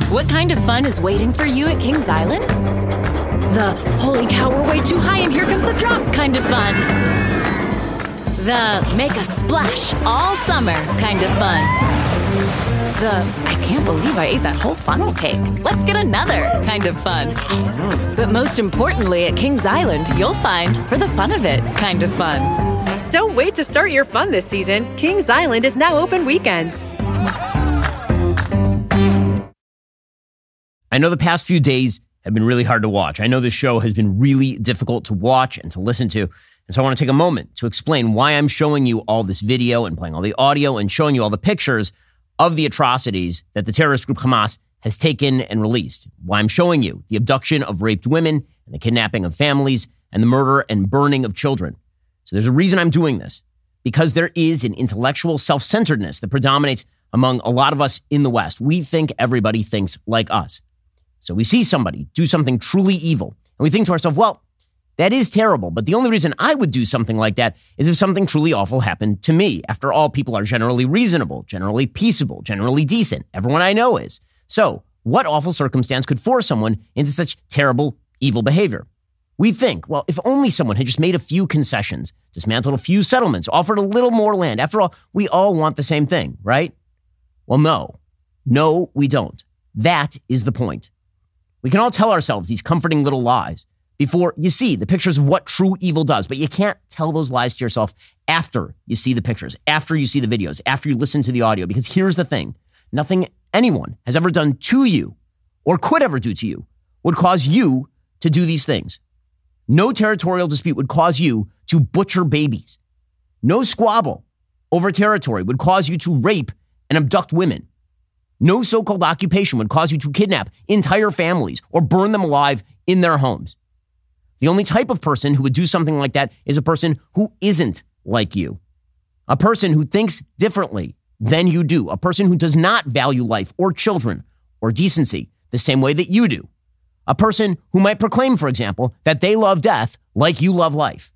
What kind of fun is waiting for you at Kings Island? The holy cow, we're way too high and here comes the drop kind of fun. The make a splash all summer kind of fun. The I can't believe I ate that whole funnel cake. Let's get another kind of fun. But most importantly, at Kings Island, you'll find for the fun of it kind of fun. Don't wait to start your fun this season. Kings Island is now open weekends. I know the past few days have been really hard to watch. I know this show has been really difficult to watch and to listen to. And so I want to take a moment to explain why I'm showing you all this video and playing all the audio and showing you all the pictures of the atrocities that the terrorist group Hamas has taken and released. Why I'm showing you the abduction of raped women and the kidnapping of families and the murder and burning of children. So there's a reason I'm doing this, because there is an intellectual self-centeredness that predominates among a lot of us in the West. We think everybody thinks like us. So we see somebody do something truly evil, and we think to ourselves, well, that is terrible, but the only reason I would do something like that is if something truly awful happened to me. After all, people are generally reasonable, generally peaceable, generally decent. Everyone I know is. So what awful circumstance could force someone into such terrible, evil behavior? We think, well, if only someone had just made a few concessions, dismantled a few settlements, offered a little more land. After all, we all want the same thing, right? Well, no, we don't. That is the point. We can all tell ourselves these comforting little lies before you see the pictures of what true evil does, but you can't tell those lies to yourself after you see the pictures, after you see the videos, after you listen to the audio, because here's the thing. Nothing anyone has ever done to you or could ever do to you would cause you to do these things. No territorial dispute would cause you to butcher babies. No squabble over territory would cause you to rape and abduct women. No so-called occupation would cause you to kidnap entire families or burn them alive in their homes. The only type of person who would do something like that is a person who isn't like you. A person who thinks differently than you do. A person who does not value life or children or decency the same way that you do. A person who might proclaim, for example, that they love death like you love life.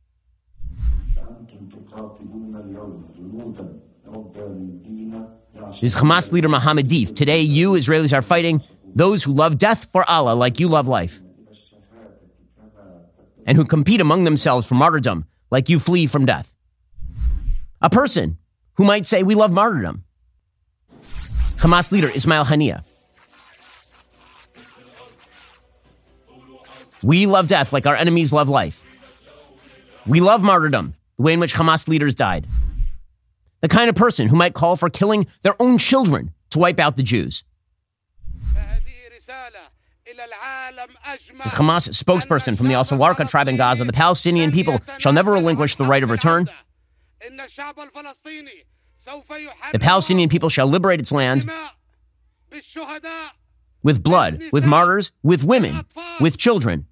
This is Hamas leader Mohammed Deif. Today, you Israelis are fighting those who love death for Allah like you love life, and who compete among themselves for martyrdom like you flee from death. A person who might say we love martyrdom. Hamas leader Ismail Haniyeh. We love death like our enemies love life. We love martyrdom, the way in which Hamas leaders died. The kind of person who might call for killing their own children to wipe out the Jews. As Hamas spokesperson from the Al-Sawarka tribe in Gaza, the Palestinian people shall never relinquish the right of return. The Palestinian people shall liberate its land with blood, with martyrs, with women, with children.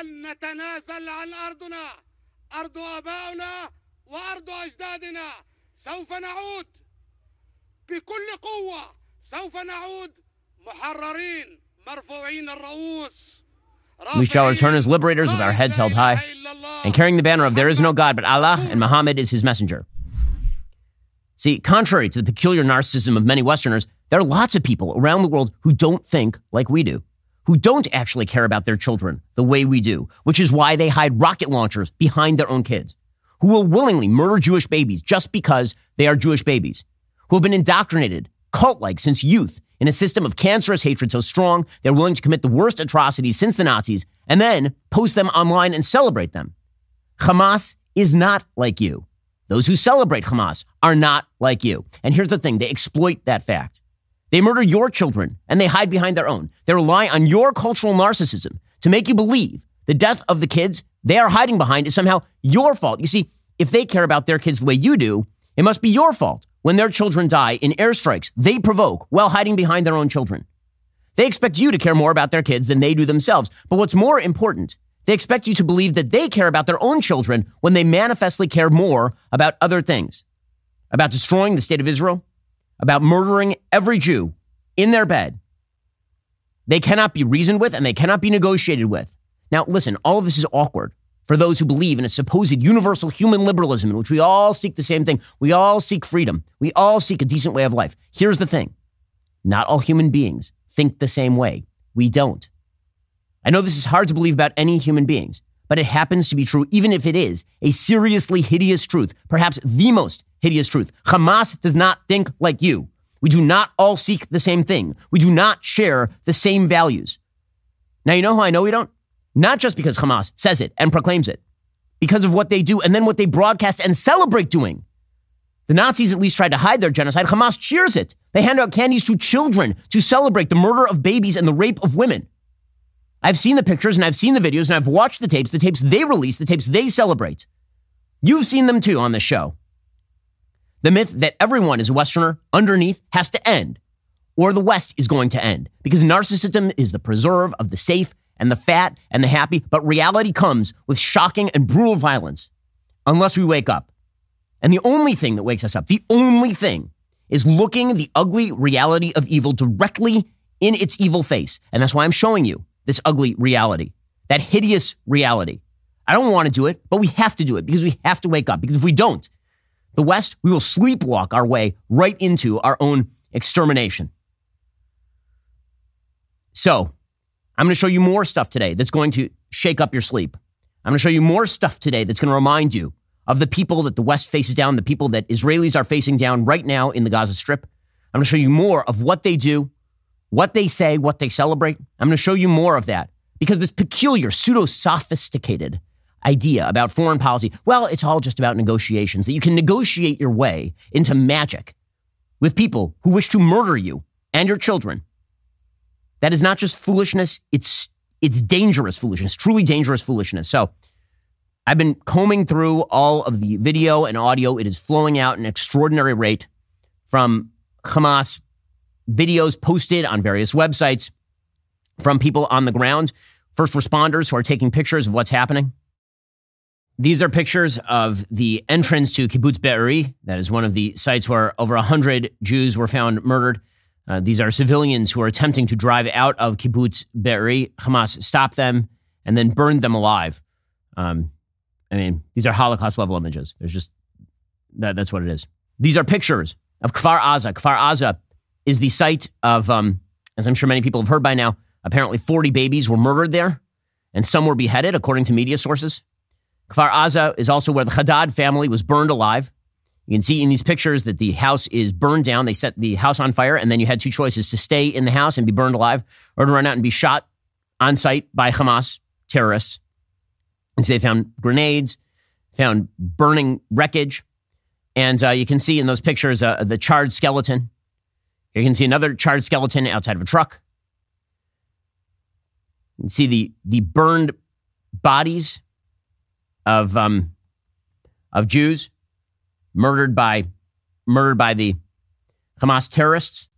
سوف نعود بكل قوة سوف نعود محررين مرفوعين الرؤوس. We shall return as liberators with our heads held high and carrying the banner of there is no God but Allah and Muhammad is his messenger. See, contrary to the peculiar narcissism of many Westerners, there are lots of people around the world who don't think like we do, who don't actually care about their children the way we do, which is why they hide rocket launchers behind their own kids, who will willingly murder Jewish babies just because they are Jewish babies, who have been indoctrinated, cult-like since youth, in a system of cancerous hatred so strong they're willing to commit the worst atrocities since the Nazis and then post them online and celebrate them. Hamas is not like you. Those who celebrate Hamas are not like you. And here's the thing, they exploit that fact. They murder your children and they hide behind their own. They rely on your cultural narcissism to make you believe the death of the kids they are hiding behind is somehow your fault. You see, if they care about their kids the way you do, it must be your fault when their children die in airstrikes they provoke while hiding behind their own children. They expect you to care more about their kids than they do themselves. But what's more important, they expect you to believe that they care about their own children when they manifestly care more about other things. About destroying the state of Israel, about murdering every Jew in their bed. They cannot be reasoned with and they cannot be negotiated with. Now, listen, all of this is awkward for those who believe in a supposed universal human liberalism in which we all seek the same thing. We all seek freedom. We all seek a decent way of life. Here's the thing. Not all human beings think the same way. We don't. I know this is hard to believe about any human beings, but it happens to be true, even if it is a seriously hideous truth, perhaps the most hideous truth. Hamas does not think like you. We do not all seek the same thing. We do not share the same values. Now, you know how I know we don't? Not just because Hamas says it and proclaims it, because of what they do and then what they broadcast and celebrate doing. The Nazis at least tried to hide their genocide. Hamas cheers it. They hand out candies to children to celebrate the murder of babies and the rape of women. I've seen the pictures and I've seen the videos and I've watched the tapes they release, the tapes they celebrate. You've seen them too on this show. The myth that everyone is a Westerner underneath has to end, or the West is going to end, because narcissism is the preserve of the safe and the fat and the happy, but reality comes with shocking and brutal violence unless we wake up. And the only thing that wakes us up, the only thing, is looking the ugly reality of evil directly in its evil face. And that's why I'm showing you this ugly reality, that hideous reality. I don't want to do it, but we have to do it because we have to wake up. Because if we don't, the West, we will sleepwalk our way right into our own extermination. So, I'm going to show you more stuff today that's going to shake up your sleep. I'm going to show you more stuff today that's going to remind you of the people that the West faces down, the people that Israelis are facing down right now in the Gaza Strip. I'm going to show you more of what they do, what they say, what they celebrate. I'm going to show you more of that because this peculiar, pseudo-sophisticated idea about foreign policy, well, it's all just about negotiations, that you can negotiate your way into magic with people who wish to murder you and your children. That is not just foolishness, it's dangerous foolishness, truly dangerous foolishness. So I've been combing through all of the video and audio. It is flowing out at an extraordinary rate from Hamas videos posted on various websites, from people on the ground, first responders who are taking pictures of what's happening. These are pictures of the entrance to Kibbutz Be'eri. That is one of the sites where over 100 Jews were found murdered. These are civilians who are attempting to drive out of Kibbutz Be'eri. Hamas stopped them and then burned them alive. These are Holocaust-level images. There's just, that's what it is. These are pictures of Kfar Aza. Kfar Aza is the site of, as I'm sure many people have heard by now, apparently 40 babies were murdered there, and some were beheaded, according to media sources. Kfar Aza is also where the Haddad family was burned alive. You can see in these pictures that the house is burned down. They set the house on fire, and then you had two choices: to stay in the house and be burned alive, or to run out and be shot on site by Hamas terrorists. And so they found grenades, found burning wreckage, and you can see in those pictures the charred skeleton. You can see another charred skeleton outside of a truck. You can see the burned bodies of Jews murdered by the Hamas terrorists.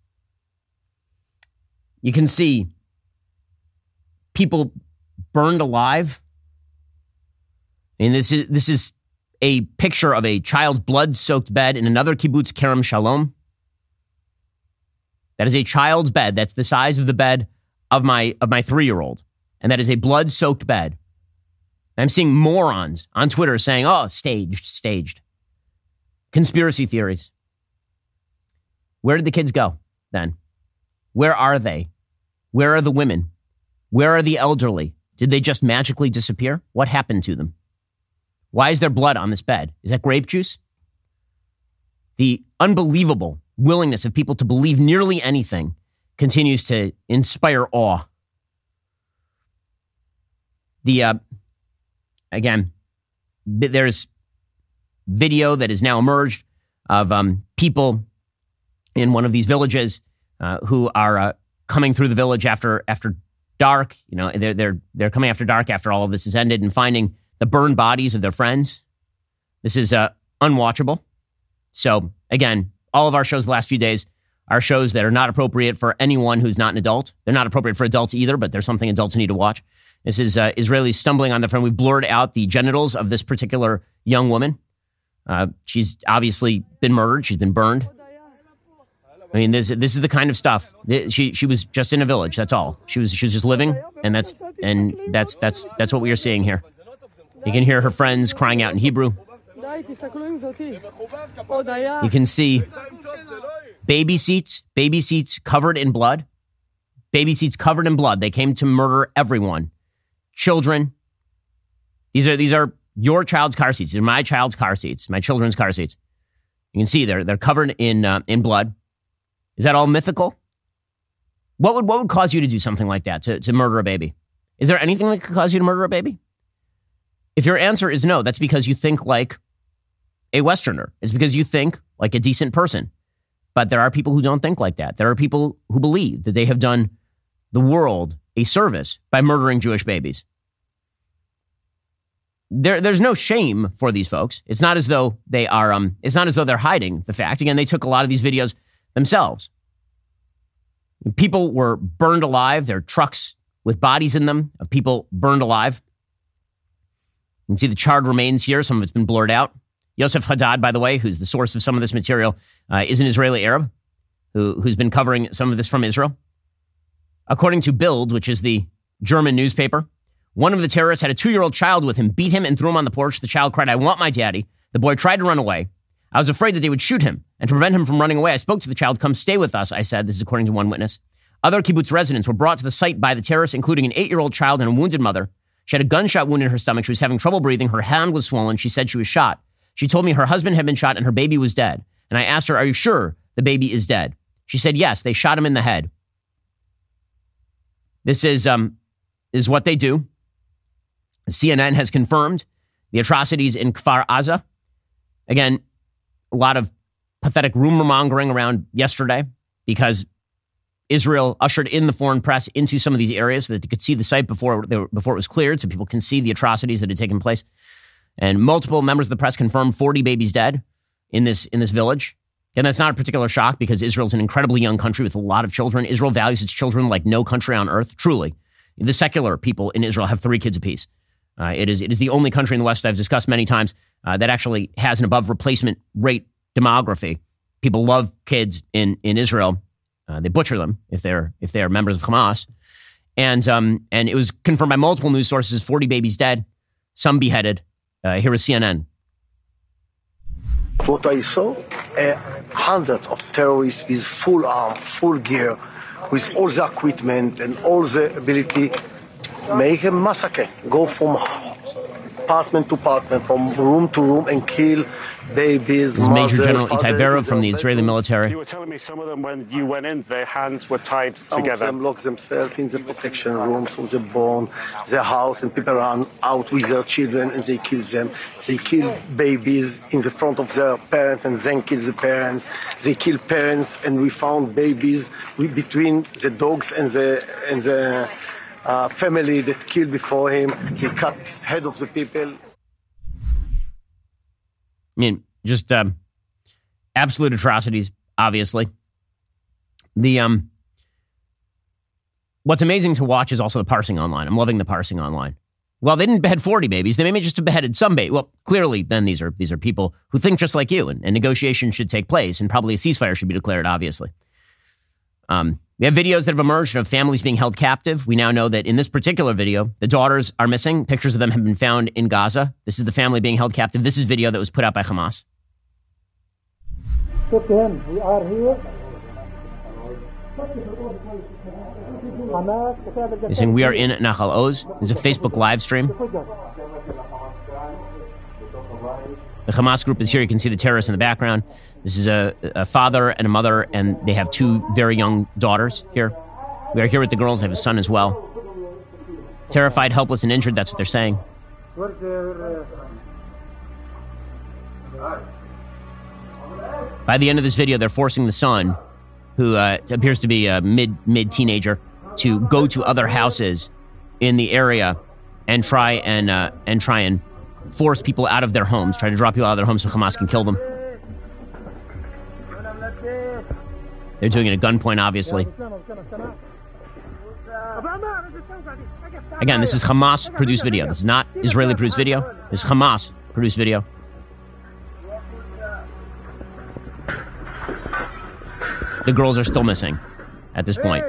You can see people burned alive. And this is a picture of a child's blood-soaked bed in another kibbutz, Kerem Shalom. That is a child's bed. That's the size of the bed of my 3-year-old. And that is a blood-soaked bed. I'm seeing morons on Twitter saying, oh, staged. Conspiracy theories. Where did the kids go then? Where are they? Where are the women? Where are the elderly? Did they just magically disappear? What happened to them? Why is there blood on this bed? Is that grape juice? The unbelievable willingness of people to believe nearly anything continues to inspire awe. Again, there's video that has now emerged of people in one of these villages who are coming through the village after dark. You know, they're coming after dark after all of this has ended and finding the burned bodies of their friends. This is unwatchable. So again, all of our shows the last few days are shows that are not appropriate for anyone who's not an adult. They're not appropriate for adults either, but there's something adults need to watch. This is Israelis stumbling on the front. We've blurred out the genitals of this particular young woman. She's obviously been murdered. She's been burned. I mean, this is the kind of stuff. She was just in a village. That's all. She was just living, and that's what we are seeing here. You can hear her friends crying out in Hebrew. You can see baby seats covered in blood. baby seats covered in blood. They came to murder everyone. Children. These are your child's car seats. These are my child's car seats, my children's car seats. You can see they're covered in blood. Is that all mythical? What would cause you to do something like that, to murder a baby? Is there anything that could cause you to murder a baby? If your answer is no, that's because you think like a Westerner. It's because you think like a decent person. But there are people who don't think like that. There are people who believe that they have done the world a service by murdering Jewish babies. There's no shame for these folks. It's not as though they are. It's not as though they're hiding the fact. Again, they took a lot of these videos themselves. People were burned alive. There are trucks with bodies in them of people burned alive. You can see the charred remains here. Some of it's been blurred out. Yosef Haddad, by the way, who's the source of some of this material, is an Israeli Arab who's been covering some of this from Israel. According to Bild, which is the German newspaper, one of the terrorists had a 2-year-old child with him, beat him and threw him on the porch. The child cried, "I want my daddy." The boy tried to run away. I was afraid that they would shoot him, and to prevent him from running away, I spoke to the child. "Come stay with us," I said. This is according to one witness. Other kibbutz residents were brought to the site by the terrorists, including an 8-year-old child and a wounded mother. She had a gunshot wound in her stomach. She was having trouble breathing. Her hand was swollen. She said she was shot. She told me her husband had been shot and her baby was dead. And I asked her, "Are you sure the baby is dead?" She said, "Yes, they shot him in the head." This is what they do. CNN has confirmed the atrocities in Kfar Aza. Again, a lot of pathetic rumor mongering around yesterday because Israel ushered in the foreign press into some of these areas so that they could see the site before it was cleared, so people can see the atrocities that had taken place. And multiple members of the press confirmed 40 babies dead in this village. And that's not a particular shock because Israel's an incredibly young country with a lot of children. Israel values its children like no country on earth, truly. The secular people in Israel have 3 kids apiece. It is the only country in the West I've discussed many times that actually has an above replacement rate demography. People love kids in Israel. They butcher them if they are members of Hamas. And it was confirmed by multiple news sources, 40 babies dead, some beheaded. Here is CNN. What I saw, hundreds of terrorists with full arm, full gear, with all the equipment and all the ability, make a massacre, go from apartment to apartment, from room to room, and kill babies. This is Major General Itai Berov from the Israeli military. You were telling me some of them, when you went in, their hands were tied together. Some of them lock themselves in the protection rooms from the bomb, their house, and people run out with their children and they kill them. They kill babies in the front of their parents and then kill the parents. They kill parents, and we found babies between the dogs and the family that killed before him. They cut head of the people. I mean, just absolute atrocities, obviously. What's amazing to watch is also the parsing online. I'm loving the parsing online. Well, they didn't behead 40 babies. They may just have beheaded some babies. Well, clearly, then these are people who think just like you, and negotiations should take place, and probably a ceasefire should be declared, obviously. We have videos that have emerged of families being held captive. We now know that in this particular video, the daughters are missing. Pictures of them have been found in Gaza. This is the family being held captive. This is video that was put out by Hamas. Talk to him. We are here. They're saying we are in Nachal Oz. There's a Facebook live stream. The Hamas group is here. You can see the terrorists in the background. This is a father and a mother, and they have 2 very young daughters here. We are here with the girls. They have a son as well. Terrified, helpless, and injured. That's what they're saying. By the end of this video, they're forcing the son, who appears to be a mid-teenager, to go to other houses in the area and try and force people out of their homes, try to drop people out of their homes so Hamas can kill them. They're doing it at gunpoint, obviously. Again, this is Hamas-produced video. This is not Israeli-produced video. This is Hamas-produced video. The girls are still missing at this point.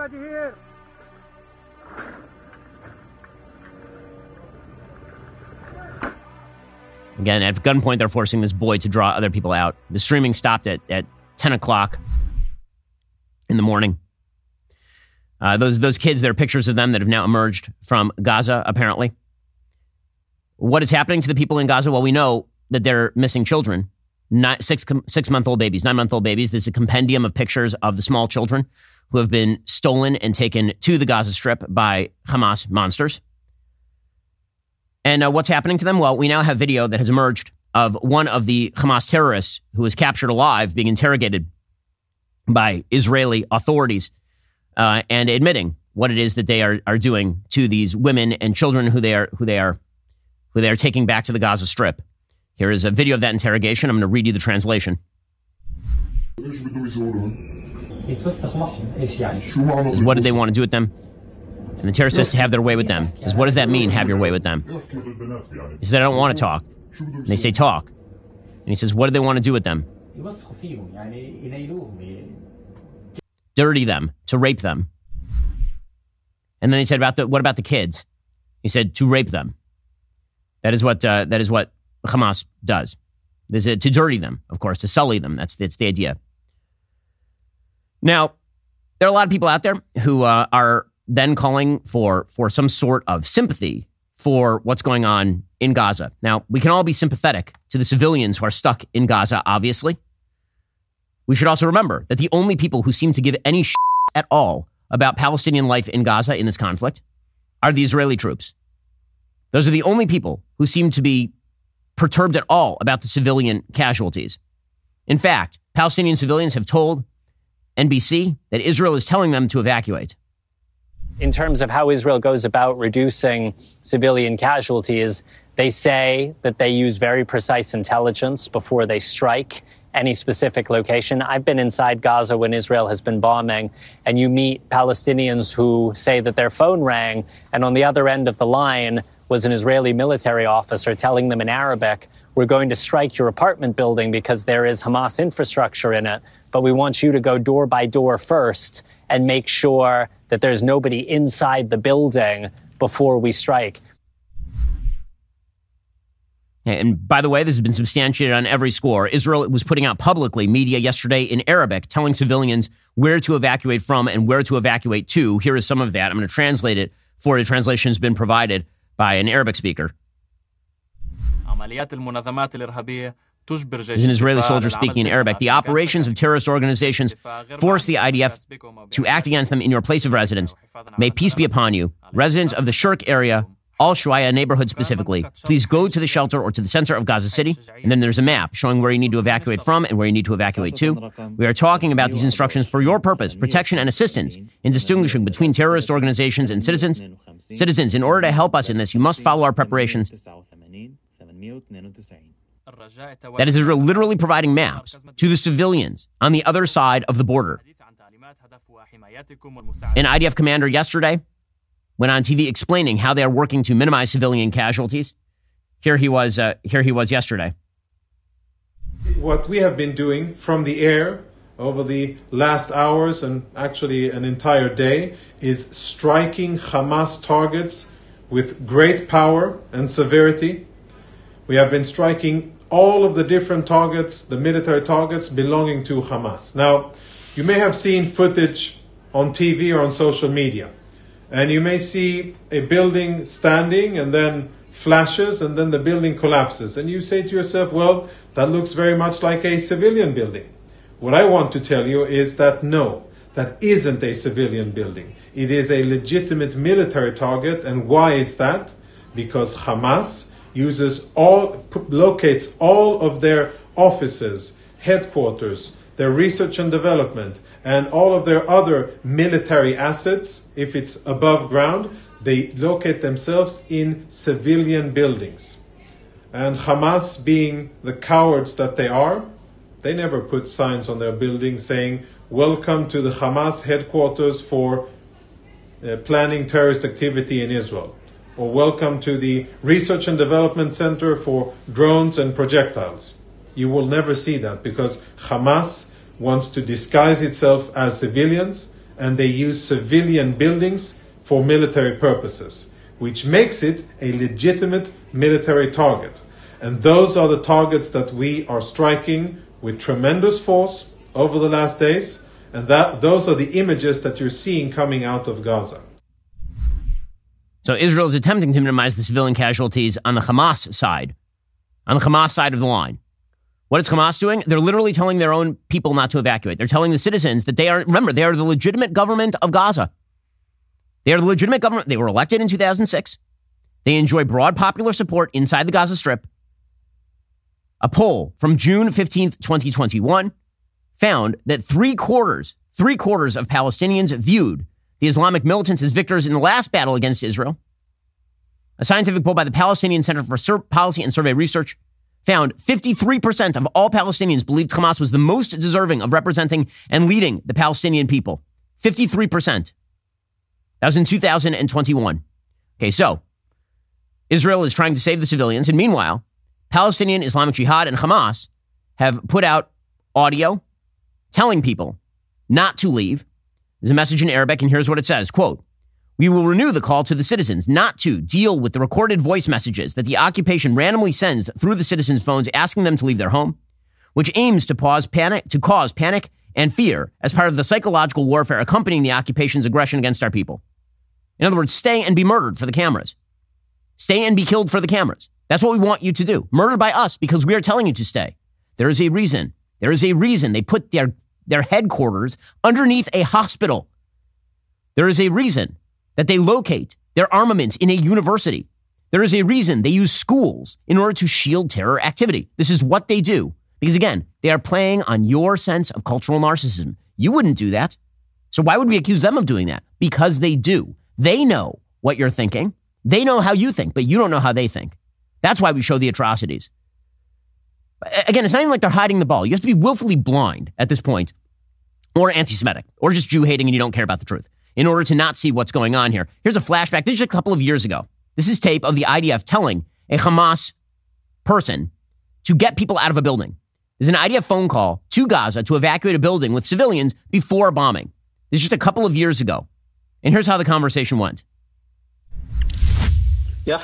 Again, at gunpoint, they're forcing this boy to draw other people out. The streaming stopped at 10 o'clock in the morning. Those kids, there are pictures of them that have now emerged from Gaza, apparently. What is happening to the people in Gaza? Well, we know that they're missing children, 6-month-old babies, 9-month-old babies. There's a compendium of pictures of the small children who have been stolen and taken to the Gaza Strip by Hamas monsters. And what's happening to them? Well, we now have video that has emerged of one of the Hamas terrorists who was captured alive being interrogated by Israeli authorities and admitting what it is that they are doing to these women and children who they are taking back to the Gaza Strip. Here is a video of that interrogation. I'm going to read you the translation. It says, what did they want to do with them? And the terrorist says to have their way with them. He says, what does that mean, have your way with them? He says, I don't want to talk. And they say, talk. And he says, what do they want to do with them? Dirty them, to rape them. And then they said, what about the kids? He said, to rape them. That is what Hamas does. To dirty them, of course, to sully them. That's the idea. Now, there are a lot of people out there who are then calling for some sort of sympathy for what's going on in Gaza. Now, we can all be sympathetic to the civilians who are stuck in Gaza, obviously. We should also remember that the only people who seem to give any shit at all about Palestinian life in Gaza in this conflict are the Israeli troops. Those are the only people who seem to be perturbed at all about the civilian casualties. In fact, Palestinian civilians have told NBC that Israel is telling them to evacuate. In terms of how Israel goes about reducing civilian casualties, they say that they use very precise intelligence before they strike any specific location. I've been inside Gaza when Israel has been bombing, and you meet Palestinians who say that their phone rang, and on the other end of the line was an Israeli military officer telling them in Arabic, we're going to strike your apartment building because there is Hamas infrastructure in it, but we want you to go door by door first and make sure that there's nobody inside the building before we strike. And by the way, this has been substantiated on every score. Israel was putting out publicly media yesterday in Arabic, telling civilians where to evacuate from and where to evacuate to. Here is some of that. I'm going to translate it for you. Translation has been provided by an Arabic speaker. There's an Israeli soldier speaking in Arabic. The operations of terrorist organizations force the IDF to act against them in your place of residence. May peace be upon you. Residents of the Shirk area, Al-Shuaya neighborhood specifically, please go to the shelter or to the center of Gaza City. And then there's a map showing where you need to evacuate from and where you need to evacuate to. We are talking about these instructions for your purpose, protection and assistance in distinguishing between terrorist organizations and citizens. Citizens, in order to help us in this, you must follow our preparations. That is Israel literally providing maps to the civilians on the other side of the border. An IDF commander yesterday went on TV explaining how they are working to minimize civilian casualties. Here he was yesterday. What we have been doing from the air over the last hours and actually an entire day is striking Hamas targets with great power and severity. We have been striking all of the different targets, the military targets belonging to Hamas. Now, you may have seen footage on TV or on social media, and you may see a building standing and then flashes and then the building collapses. And you say to yourself, well, that looks very much like a civilian building. What I want to tell you is that no, that isn't a civilian building. It is a legitimate military target. And why is that? Because Hamas locates all of their offices, headquarters, their research and development, and all of their other military assets, if it's above ground, they locate themselves in civilian buildings. And Hamas, being the cowards that they are, they never put signs on their buildings saying, welcome to the Hamas headquarters for planning terrorist activity in Israel, or welcome to the Research and Development Center for drones and projectiles. You will never see that because Hamas wants to disguise itself as civilians, and they use civilian buildings for military purposes, which makes it a legitimate military target. And those are the targets that we are striking with tremendous force over the last days, And those are the images that you're seeing coming out of Gaza. So Israel is attempting to minimize the civilian casualties on the Hamas side of the line. What is Hamas doing? They're literally telling their own people not to evacuate. They're telling the citizens that they are the legitimate government of Gaza. They are the legitimate government. They were elected in 2006. They enjoy broad popular support inside the Gaza Strip. A poll from June 15th, 2021 found that three quarters of Palestinians viewed the Islamic militants as victors in the last battle against Israel. A scientific poll by the Palestinian Center for Policy and Survey Research found 53% of all Palestinians believed Hamas was the most deserving of representing and leading the Palestinian people. 53%. That was in 2021. Okay, so Israel is trying to save the civilians, and meanwhile, Palestinian Islamic Jihad and Hamas have put out audio telling people not to leave. There's a message in Arabic, and here's what it says, quote, "We will renew the call to the citizens not to deal with the recorded voice messages that the occupation randomly sends through the citizens' phones asking them to leave their home, which aims to cause panic and fear as part of the psychological warfare accompanying the occupation's aggression against our people. In other words, stay and be murdered for the cameras. Stay and be killed for the cameras. That's what we want you to do. Murdered by us because we are telling you to stay. There is a reason. There is a reason they put their headquarters underneath a hospital. There is a reason that they locate their armaments in a university. There is a reason they use schools in order to shield terror activity. This is what they do. Because again, they are playing on your sense of cultural narcissism. You wouldn't do that. So why would we accuse them of doing that? Because they do. They know what you're thinking. They know how you think, but you don't know how they think. That's why we show the atrocities. Again, it's not even like they're hiding the ball. You have to be willfully blind at this point, or anti-Semitic, or just Jew-hating and you don't care about the truth, in order to not see what's going on here. Here's a flashback. This is a couple of years ago. This is tape of the IDF telling a Hamas person to get people out of a building. There's an IDF phone call to Gaza to evacuate a building with civilians before bombing. This is just a couple of years ago. And here's how the conversation went. I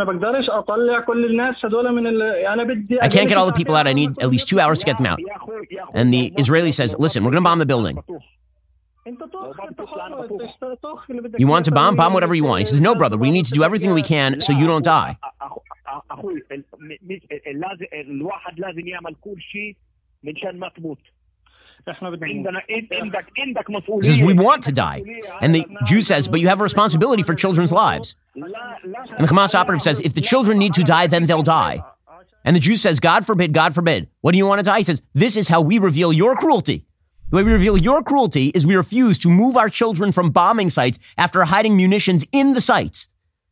can't get all the people out. I need at least 2 hours to get them out. And the Israeli says, listen, we're going to bomb the building. You want to bomb? Bomb whatever you want. He says, no, brother, we need to do everything we can so you don't die. He says, we want to die. And the Jew says, but you have a responsibility for children's lives. And the Hamas operative says, if the children need to die, then they'll die. And the Jew says, God forbid, God forbid. What do you want to die? He says, this is how we reveal your cruelty. The way we reveal your cruelty is we refuse to move our children from bombing sites after hiding munitions in the sites.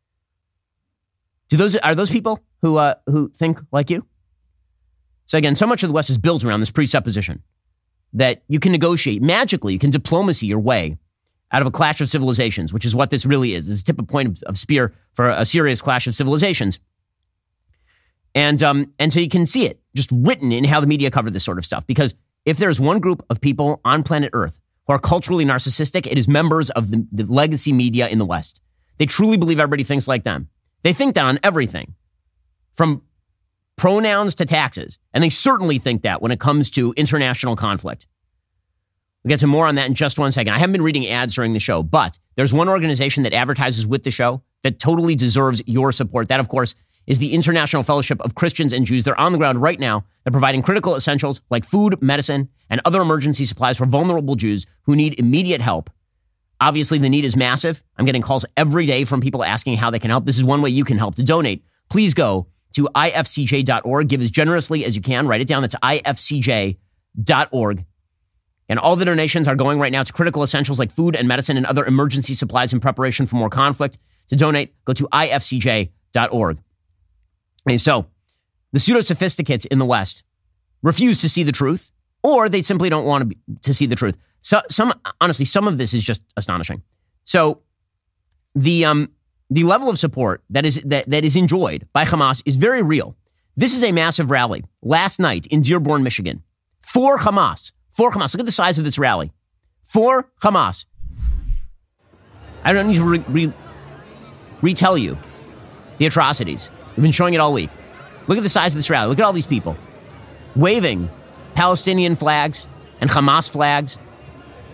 Are those people who think like you? So again, so much of the West is built around this presupposition that you can negotiate magically, you can diplomacy your way out of a clash of civilizations, which is what this really is. This is a tip of point of spear for a serious clash of civilizations. And so you can see it just written in how the media cover this sort of stuff. Because if there's one group of people on planet Earth who are culturally narcissistic, it is members of the legacy media in the West. They truly believe everybody thinks like them. They think that on everything, from pronouns to taxes. And they certainly think that when it comes to international conflict. We'll get to more on that in just 1 second. I haven't been reading ads during the show, but there's one organization that advertises with the show that totally deserves your support. That, of course, is the International Fellowship of Christians and Jews. They're on the ground right now. They're providing critical essentials like food, medicine, and other emergency supplies for vulnerable Jews who need immediate help. Obviously, the need is massive. I'm getting calls every day from people asking how they can help. This is one way you can help. To donate, please go to ifcj.org. Give as generously as you can. Write it down. That's ifcj.org. And all the donations are going right now to critical essentials like food and medicine and other emergency supplies in preparation for more conflict. To donate, go to ifcj.org. And so the pseudo-sophisticates in the West refuse to see the truth, or they simply don't want to see the truth. So honestly, some of this is just astonishing. So the level of support that is enjoyed by Hamas is very real. This is a massive rally last night in Dearborn, Michigan, for Hamas. For Hamas. Look at the size of this rally. For Hamas. I don't need to retell you the atrocities. We've been showing it all week. Look at the size of this rally. Look at all these people waving Palestinian flags and Hamas flags.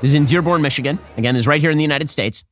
This is in Dearborn, Michigan. Again, this is right here in the United States.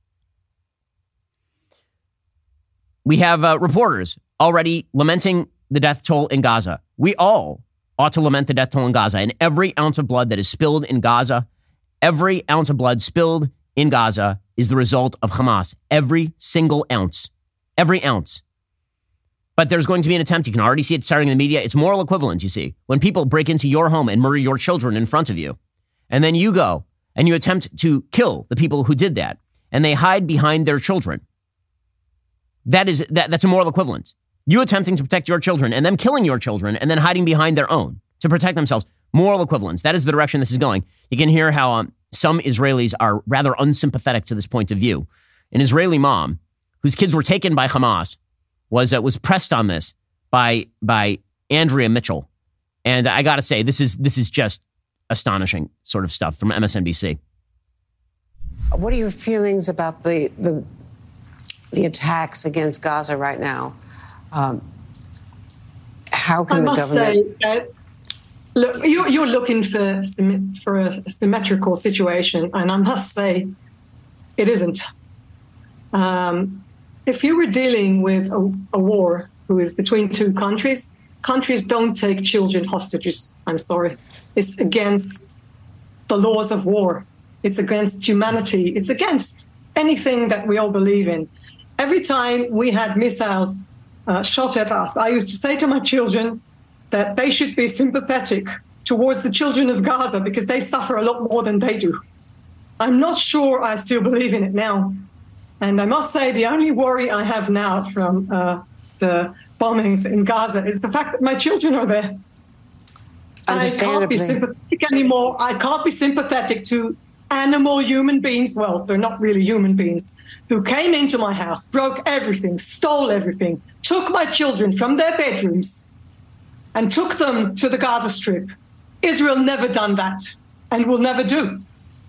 We have reporters already lamenting the death toll in Gaza. We all ought to lament the death toll in Gaza. And every ounce of blood that is spilled in Gaza, every ounce of blood spilled in Gaza is the result of Hamas. Every single ounce. Every ounce. But there's going to be an attempt. You can already see it starting in the media. It's moral equivalence, you see. When people break into your home and murder your children in front of you, and then you go and you attempt to kill the people who did that, and they hide behind their children. That's a moral equivalence. You attempting to protect your children and them killing your children and then hiding behind their own to protect themselves. Moral equivalence. That is the direction this is going. You can hear how some Israelis are rather unsympathetic to this point of view. An Israeli mom whose kids were taken by Hamas was pressed on this by Andrea Mitchell. And I got to say, this is just astonishing sort of stuff from MSNBC. What are your feelings about the attacks against Gaza right now? How can the government... say, look, you're looking for a symmetrical situation, and I must say, it isn't. If you were dealing with a war who is between two countries, countries don't take children hostages. I'm sorry. It's against the laws of war. It's against humanity. It's against anything that we all believe in. Every time we had missiles shot at us, I used to say to my children that they should be sympathetic towards the children of Gaza because they suffer a lot more than they do. I'm not sure I still believe in it now. And I must say the only worry I have now from the bombings in Gaza is the fact that my children are there. And I can't be sympathetic anymore. I can't be sympathetic to animal human beings. Well, they're not really human beings who came into my house, broke everything, stole everything, took my children from their bedrooms and took them to the Gaza Strip. Israel never done that and will never do.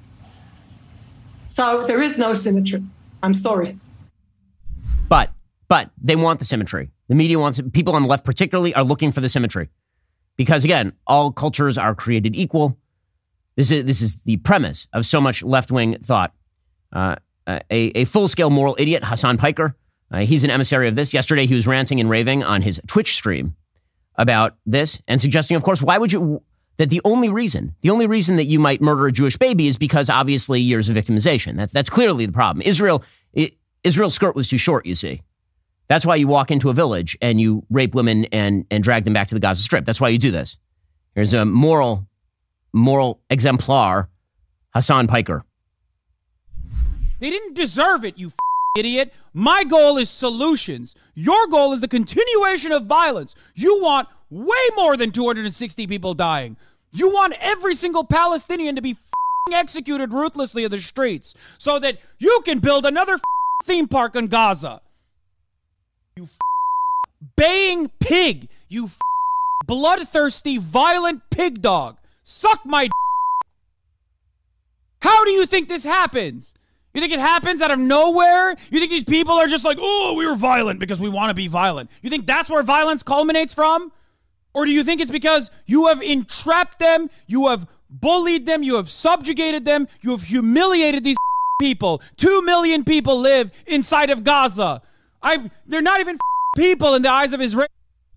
So there is no symmetry. I'm sorry. But they want the symmetry. The media wants it. People on the left particularly are looking for the symmetry. Because again, all cultures are created equal. This is the premise of so much left-wing thought. A full-scale moral idiot, Hassan Piker, he's an emissary of this. Yesterday, he was ranting and raving on his Twitch stream about this and suggesting, of course, that the only reason that you might murder a Jewish baby is because obviously years of victimization. That's clearly the problem. Israel's skirt was too short, you see. That's why you walk into a village and you rape women and drag them back to the Gaza Strip. That's why you do this. Here's a moral exemplar, Hassan Piker. They didn't deserve it, you idiot. My goal is solutions. Your goal is the continuation of violence. You want way more than 260 people dying. You want every single Palestinian to be executed ruthlessly in the streets so that you can build another theme park in Gaza. You baying pig. You bloodthirsty, violent pig dog. Suck my How do you think this happens? You think it happens out of nowhere? You think these people are just like, oh, we were violent because we want to be violent? You think that's where violence culminates from? Or do you think it's because you have entrapped them, you have bullied them, you have subjugated them, you have humiliated these people? 2 million people live inside of Gaza. They're not even people in the eyes of Israel.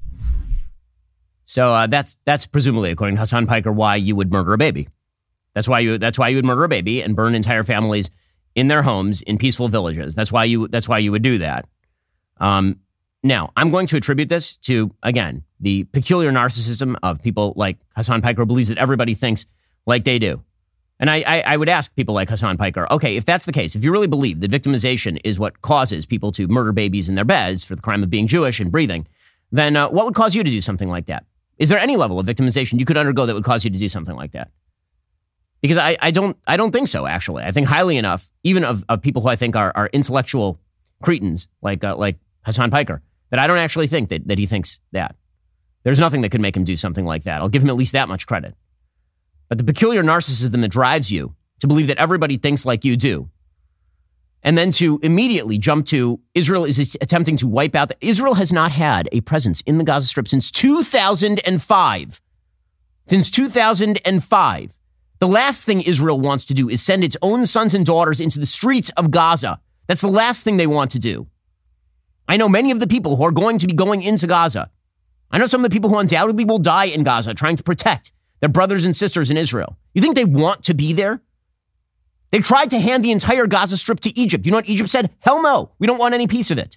So that's presumably, according to Hassan Piker, why you would murder a baby. That's why you would murder a baby and burn entire families in their homes in peaceful villages. That's why you would do that. Now, I'm going to attribute this to, again, the peculiar narcissism of people like Hassan Piker, who believes that everybody thinks like they do. And I would ask people like Hassan Piker, okay, if that's the case, if you really believe that victimization is what causes people to murder babies in their beds for the crime of being Jewish and breathing, then what would cause you to do something like that? Is there any level of victimization you could undergo that would cause you to do something like that? Because I don't think so, actually. I think highly enough, even of people who I think are intellectual cretins like Hassan Piker, that I don't actually think that he thinks that. There's nothing that could make him do something like that. I'll give him at least that much credit. But the peculiar narcissism that drives you to believe that everybody thinks like you do, and then to immediately jump to Israel is attempting to wipe out. Israel has not had a presence in the Gaza Strip since 2005. Since 2005. The last thing Israel wants to do is send its own sons and daughters into the streets of Gaza. That's the last thing they want to do. I know many of the people who are going to be going into Gaza. I know some of the people who undoubtedly will die in Gaza trying to protect their brothers and sisters in Israel. You think they want to be there? They tried to hand the entire Gaza Strip to Egypt. You know what Egypt said? Hell no, we don't want any piece of it.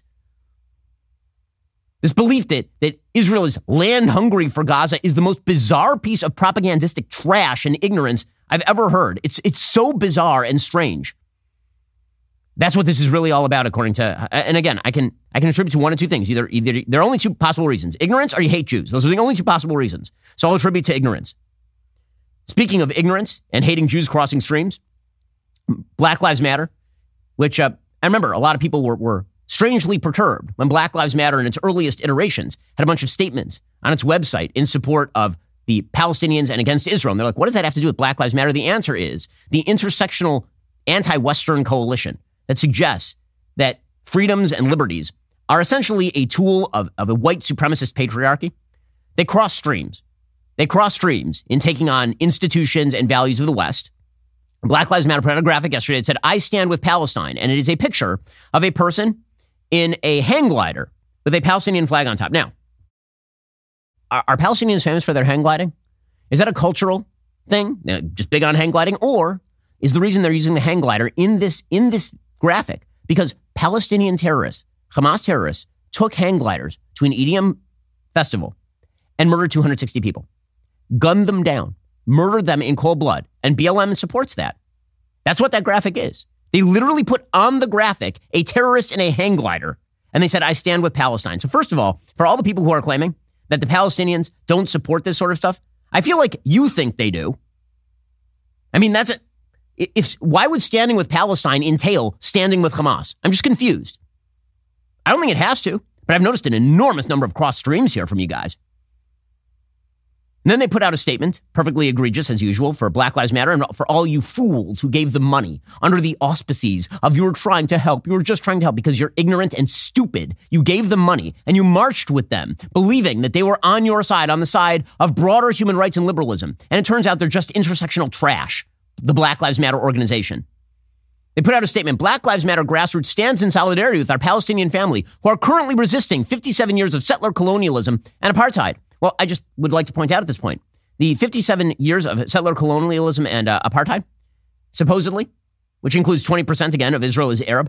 This belief that Israel is land hungry for Gaza is the most bizarre piece of propagandistic trash and ignorance I've ever heard. It's so bizarre and strange. That's what this is really all about, according to, and again, I can attribute to one of two things. Either there are only two possible reasons: ignorance or you hate Jews. Those are the only two possible reasons. So I'll attribute to ignorance. Speaking of ignorance and hating Jews crossing streams, Black Lives Matter, which I remember a lot of people were strangely perturbed when Black Lives Matter in its earliest iterations had a bunch of statements on its website in support of the Palestinians and against Israel. And they're like, what does that have to do with Black Lives Matter? The answer is the intersectional anti-Western coalition that suggests that freedoms and liberties are essentially a tool of a white supremacist patriarchy. They cross streams. They cross streams in taking on institutions and values of the West. Black Lives Matter put out a graphic yesterday that said, I stand with Palestine. And it is a picture of a person in a hang glider with a Palestinian flag on top. Now, are Palestinians famous for their hang gliding? Is that a cultural thing? Just big on hang gliding? Or is the reason they're using the hang glider in this graphic because Palestinian terrorists, Hamas terrorists, took hang gliders to an EDM festival and murdered 260 people, gunned them down, murdered them in cold blood, and BLM supports that. That's what that graphic is. They literally put on the graphic a terrorist in a hang glider, and they said, I stand with Palestine. So first of all, for all the people who are claiming that the Palestinians don't support this sort of stuff, I feel like you think they do. I mean, that's it. Why would standing with Palestine entail standing with Hamas? I'm just confused. I don't think it has to, but I've noticed an enormous number of cross streams here from you guys. And then they put out a statement, perfectly egregious as usual, for Black Lives Matter and for all you fools who gave them money under the auspices of you were trying to help. You were just trying to help because you're ignorant and stupid. You gave them money and you marched with them, believing that they were on your side, on the side of broader human rights and liberalism. And it turns out they're just intersectional trash, the Black Lives Matter organization. They put out a statement, Black Lives Matter grassroots stands in solidarity with our Palestinian family who are currently resisting 57 years of settler colonialism and apartheid. Well, I just would like to point out at this point, the 57 years of settler colonialism and apartheid, supposedly, which includes 20% again of Israel is Arab.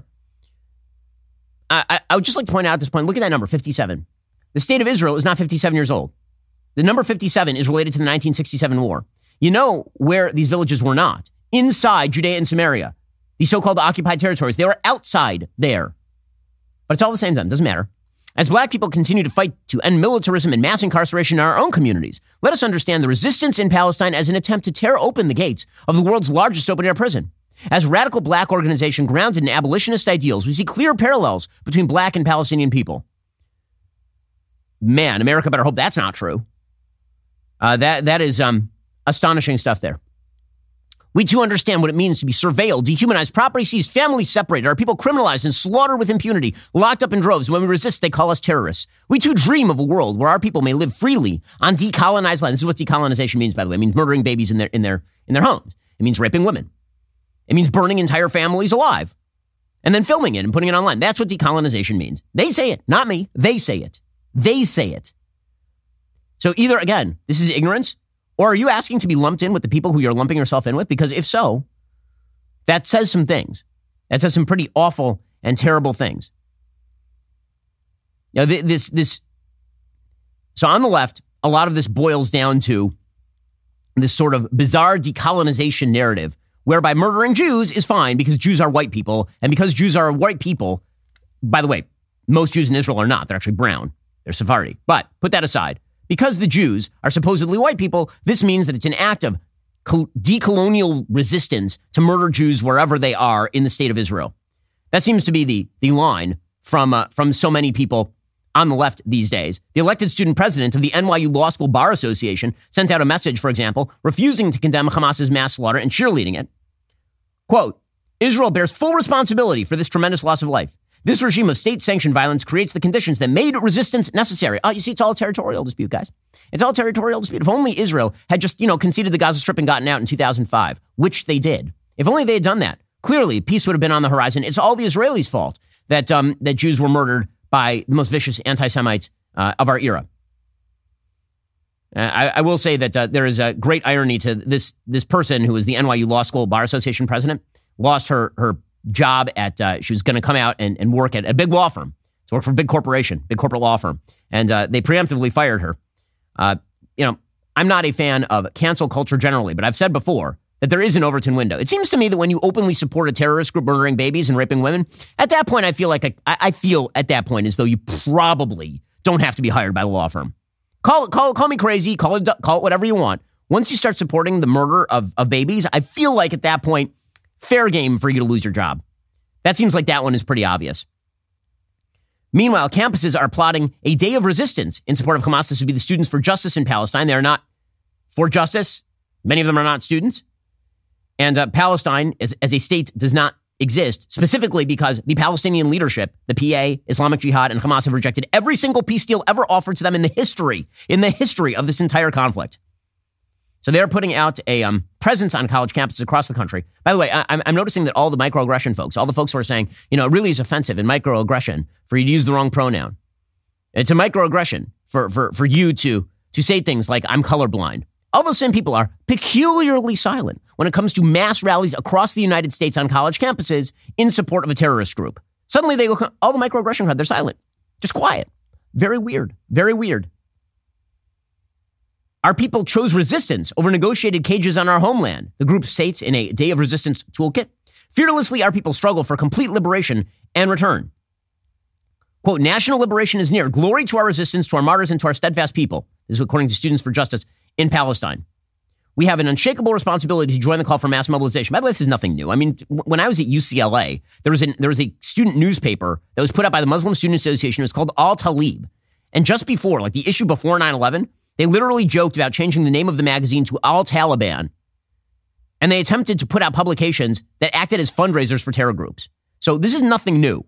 I would just like to point out at this point, look at that number, 57. The state of Israel is not 57 years old. The number 57 is related to the 1967 war. You know where these villages were not? Inside Judea and Samaria, the so-called occupied territories. They were outside there. But it's all the same to them. Doesn't matter. As Black people continue to fight to end militarism and mass incarceration in our own communities, let us understand the resistance in Palestine as an attempt to tear open the gates of the world's largest open-air prison. As a radical Black organization grounded in abolitionist ideals, we see clear parallels between Black and Palestinian people. Man, America better hope that's not true. That is astonishing stuff there. We too understand what it means to be surveilled, dehumanized, property seized, families separated, our people criminalized and slaughtered with impunity, locked up in droves. When we resist, they call us terrorists. We too dream of a world where our people may live freely on decolonized land. This is what decolonization means, by the way. It means murdering babies in their homes. It means raping women. It means burning entire families alive and then filming it and putting it online. That's what decolonization means. They say it, not me. They say it. They say it. So either, again, this is ignorance, or are you asking to be lumped in with the people who you're lumping yourself in with? Because if so, that says some things. That says some pretty awful and terrible things. Now, so on the left, a lot of this boils down to this sort of bizarre decolonization narrative, whereby murdering Jews is fine because Jews are white people. And because Jews are white people, by the way, most Jews in Israel are not. They're actually brown. They're Sephardi. But put that aside. Because the Jews are supposedly white people, this means that it's an act of decolonial resistance to murder Jews wherever they are in the state of Israel. That seems to be the line from so many people on the left these days. The elected student president of the NYU Law School Bar Association sent out a message, for example, refusing to condemn Hamas's mass slaughter and cheerleading it. Quote, Israel bears full responsibility for this tremendous loss of life. This regime of state-sanctioned violence creates the conditions that made resistance necessary. Oh, you see, it's all a territorial dispute, guys. It's all a territorial dispute. If only Israel had just, conceded the Gaza Strip and gotten out in 2005, which they did. If only they had done that, clearly peace would have been on the horizon. It's all the Israelis' fault that Jews were murdered by the most vicious anti-Semites of our era. I will say that there is a great irony to this person who was the NYU Law School Bar Association president, lost her job at, she was going to come out and work at a big law firm, to work for a big corporation, big corporate law firm. And they preemptively fired her. I'm not a fan of cancel culture generally, but I've said before that there is an Overton window. It seems to me that when you openly support a terrorist group murdering babies and raping women, at that point, I feel at that point as though you probably don't have to be hired by the law firm. Call me crazy, call it whatever you want. Once you start supporting the murder of babies, I feel like at that point, fair game for you to lose your job. That seems like that one is pretty obvious. Meanwhile, campuses are plotting a day of resistance in support of Hamas. This would be the Students for Justice in Palestine. They are not for justice. Many of them are not students. And Palestine as a state does not exist, specifically because the Palestinian leadership, the PA, Islamic Jihad, and Hamas have rejected every single peace deal ever offered to them in the history of this entire conflict. So they're putting out a presence on college campuses across the country. By the way, I'm noticing that all the microaggression folks, all the folks who are saying, it really is offensive and microaggression for you to use the wrong pronoun. It's a microaggression for you to say things like, I'm colorblind. All those same people are peculiarly silent when it comes to mass rallies across the United States on college campuses in support of a terrorist group. Suddenly they look, all the microaggression crowd, they're silent, just quiet. Very weird, very weird. Our people chose resistance over negotiated cages on our homeland, the group states in a Day of Resistance toolkit. Fearlessly, our people struggle for complete liberation and return. Quote, national liberation is near. Glory to our resistance, to our martyrs, and to our steadfast people. This is according to Students for Justice in Palestine. We have an unshakable responsibility to join the call for mass mobilization. By the way, this is nothing new. I mean, when I was at UCLA, there was a student newspaper that was put out by the Muslim Student Association. It was called Al-Talib. And just before, like the issue before 9/11, they literally joked about changing the name of the magazine to Al-Taliban. And they attempted to put out publications that acted as fundraisers for terror groups. So this is nothing new.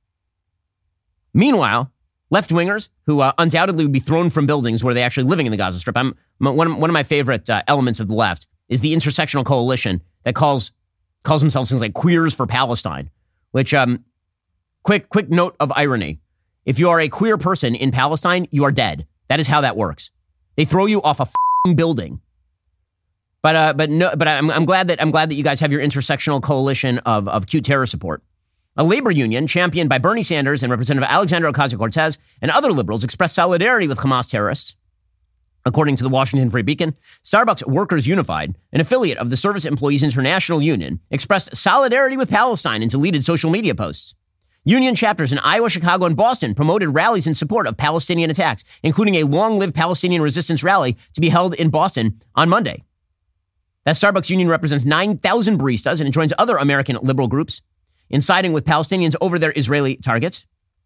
Meanwhile, left-wingers who undoubtedly would be thrown from buildings where they're actually living in the Gaza Strip. One of my favorite elements of the left is the intersectional coalition that calls themselves things like Queers for Palestine, which, quick note of irony. If you are a queer person in Palestine, you are dead. That is how that works. They throw you off a building. But I'm glad that you guys have your intersectional coalition of cute terror support. A labor union championed by Bernie Sanders and Representative Alexandria Ocasio-Cortez and other liberals expressed solidarity with Hamas terrorists. According to the Washington Free Beacon, Starbucks Workers Unified, an affiliate of the Service Employees International Union, expressed solidarity with Palestine in deleted social media posts. Union chapters in Iowa, Chicago, and Boston promoted rallies in support of Palestinian attacks, including a long-lived Palestinian resistance rally to be held in Boston on Monday. That Starbucks union represents 9,000 baristas and it joins other American liberal groups in siding with Palestinians over their Israeli targets.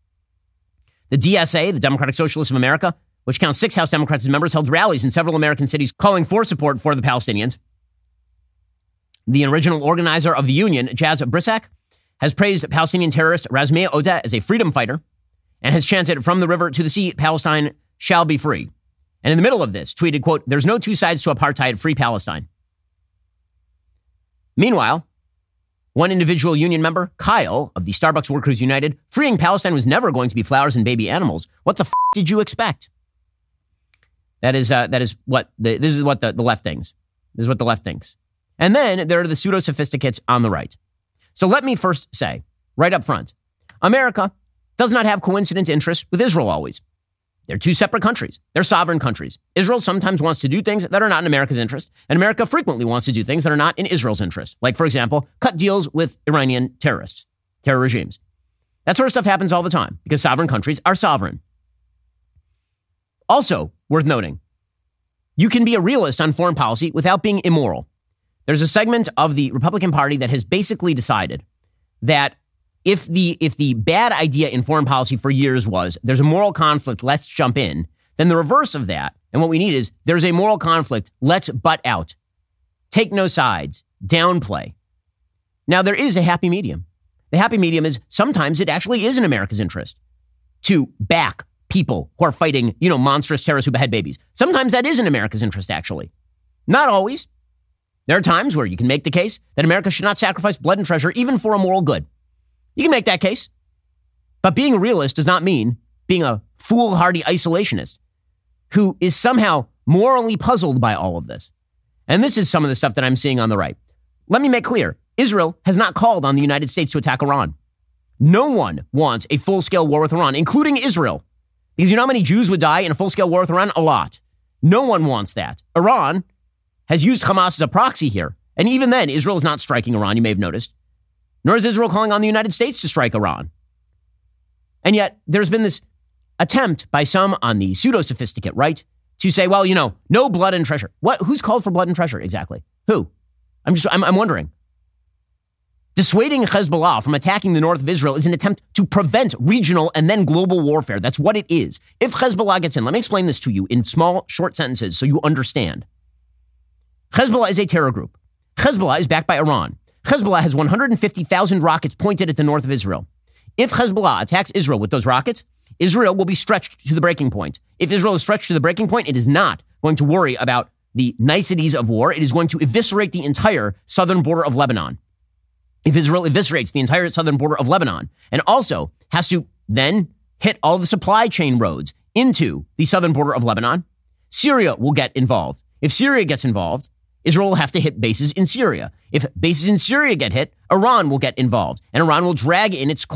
The DSA, the Democratic Socialists of America, which counts 6 House Democrats as members, held rallies in several American cities calling for support for the Palestinians. The original organizer of the union, Jazz Brissac, has praised Palestinian terrorist Razmia Odeh as a freedom fighter and has chanted, from the river to the sea, Palestine shall be free. And in the middle of this, tweeted, quote, there's no two sides to apartheid, free Palestine. Meanwhile, one individual union member, Kyle, of the Starbucks Workers United, freeing Palestine was never going to be flowers and baby animals. What the did you expect? This is what the left thinks. This is what the left thinks. And then there are the pseudo-sophisticates on the right. So let me first say, right up front, America does not have coincident interests with Israel always. They're two separate countries. They're sovereign countries. Israel sometimes wants to do things that are not in America's interest, and America frequently wants to do things that are not in Israel's interest. Like, for example, cut deals with Iranian terror regimes. That sort of stuff happens all the time because sovereign countries are sovereign. Also, worth noting, you can be a realist on foreign policy without being immoral. There's a segment of the Republican Party that has basically decided that if the bad idea in foreign policy for years was there's a moral conflict, let's jump in, then the reverse of that, and what we need is there's a moral conflict, let's butt out, take no sides, downplay. Now, there is a happy medium. The happy medium is sometimes it actually is in America's interest to back people who are fighting, monstrous terrorists who behead babies. Sometimes that is in America's interest, actually. Not always. There are times where you can make the case that America should not sacrifice blood and treasure even for a moral good. You can make that case. But being a realist does not mean being a foolhardy isolationist who is somehow morally puzzled by all of this. And this is some of the stuff that I'm seeing on the right. Let me make clear, Israel has not called on the United States to attack Iran. No one wants a full-scale war with Iran, including Israel. Because you know how many Jews would die in a full-scale war with Iran? A lot. No one wants that. Iran has used Hamas as a proxy here. And even then, Israel is not striking Iran, you may have noticed. Nor is Israel calling on the United States to strike Iran. And yet, there's been this attempt by some on the pseudo-sophisticate right to say, well, no blood and treasure. What? Who's called for blood and treasure exactly? Who? I'm wondering. Dissuading Hezbollah from attacking the north of Israel is an attempt to prevent regional and then global warfare. That's what it is. If Hezbollah gets in, let me explain this to you in small, short sentences so you understand. Hezbollah is a terror group. Hezbollah is backed by Iran. Hezbollah has 150,000 rockets pointed at the north of Israel. If Hezbollah attacks Israel with those rockets, Israel will be stretched to the breaking point. If Israel is stretched to the breaking point, it is not going to worry about the niceties of war. It is going to eviscerate the entire southern border of Lebanon. If Israel eviscerates the entire southern border of Lebanon and also has to then hit all the supply chain roads into the southern border of Lebanon, Syria will get involved. If Syria gets involved, Israel will have to hit bases in Syria. If bases in Syria get hit, Iran will get involved, and Iran will drag in its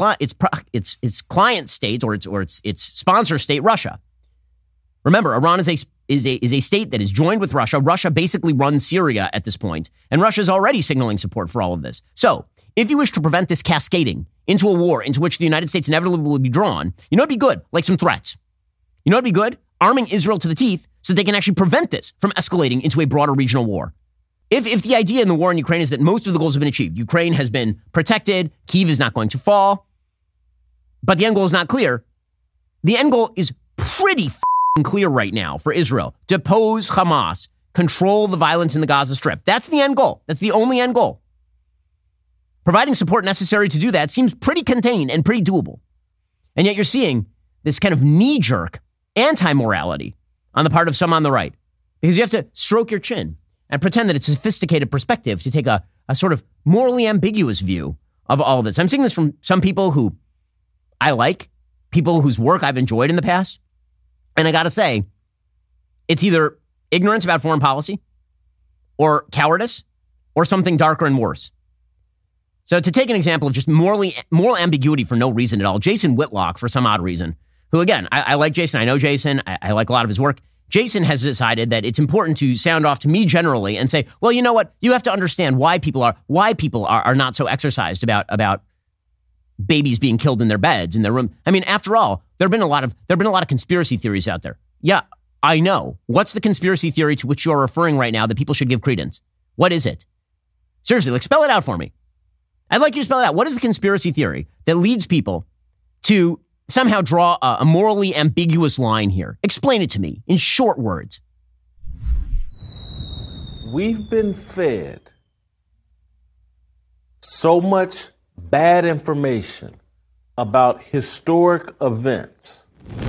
client state or its sponsor state, Russia. Remember, Iran is a state that is joined with Russia. Russia basically runs Syria at this point, and Russia is already signaling support for all of this. So, if you wish to prevent this cascading into a war into which the United States inevitably will be drawn, it'd be good, like some threats. It'd be good, arming Israel to the teeth so they can actually prevent this from escalating into a broader regional war. If the idea in the war in Ukraine is that most of the goals have been achieved, Ukraine has been protected, Kyiv is not going to fall, but the end goal is not clear. The end goal is pretty clear right now for Israel. Depose Hamas, control the violence in the Gaza Strip. That's the end goal. That's the only end goal. Providing support necessary to do that seems pretty contained and pretty doable. And yet you're seeing this kind of knee-jerk anti-morality on the part of some on the right, because you have to stroke your chin and pretend that it's a sophisticated perspective to take a sort of morally ambiguous view of all of this. I'm seeing this from some people who I like, people whose work I've enjoyed in the past. And I got to say, it's either ignorance about foreign policy or cowardice or something darker and worse. So to take an example of just moral ambiguity for no reason at all, Jason Whitlock, for some odd reason, who, again, I like Jason. I know Jason. I like a lot of his work. Jason has decided that it's important to sound off to me generally and say, well, you know what? You have to understand why people are not so exercised about babies being killed in their beds, in their room. I mean, after all, there have been a lot of conspiracy theories out there. Yeah, I know. What's the conspiracy theory to which you are referring right now that people should give credence? What is it? Seriously, spell it out for me. I'd like you to spell it out. What is the conspiracy theory that leads people to somehow draw a morally ambiguous line here? Explain it to me in short words. We've been fed so much bad information about historic events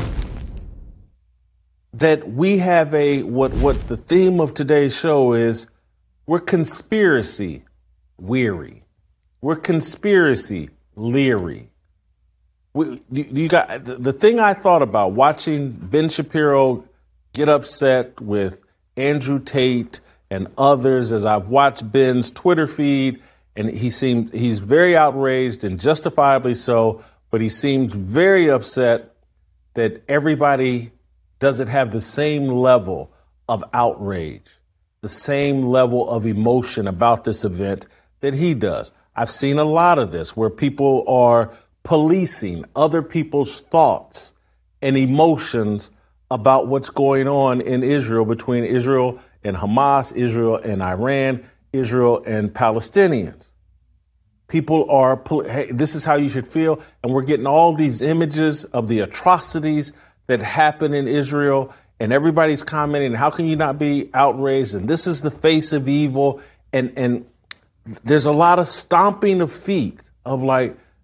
that we have what the theme of today's show is, we're conspiracy weary. We're conspiracy leery. You got the thing I thought about watching Ben Shapiro get upset with Andrew Tate and others as I've watched Ben's Twitter feed, and he's very outraged and justifiably so, but he seems very upset that everybody doesn't have the same level of outrage, the same level of emotion about this event that he does. I've seen a lot of this where people are policing other people's thoughts and emotions about what's going on in Israel, between Israel and Hamas, Israel and Iran, Israel and Palestinians. People are, hey, this is how you should feel. And we're getting all these images of the atrocities that happen in Israel, and everybody's commenting, how can you not be outraged? And this is the face of evil. And there's a lot of stomping of feet of like,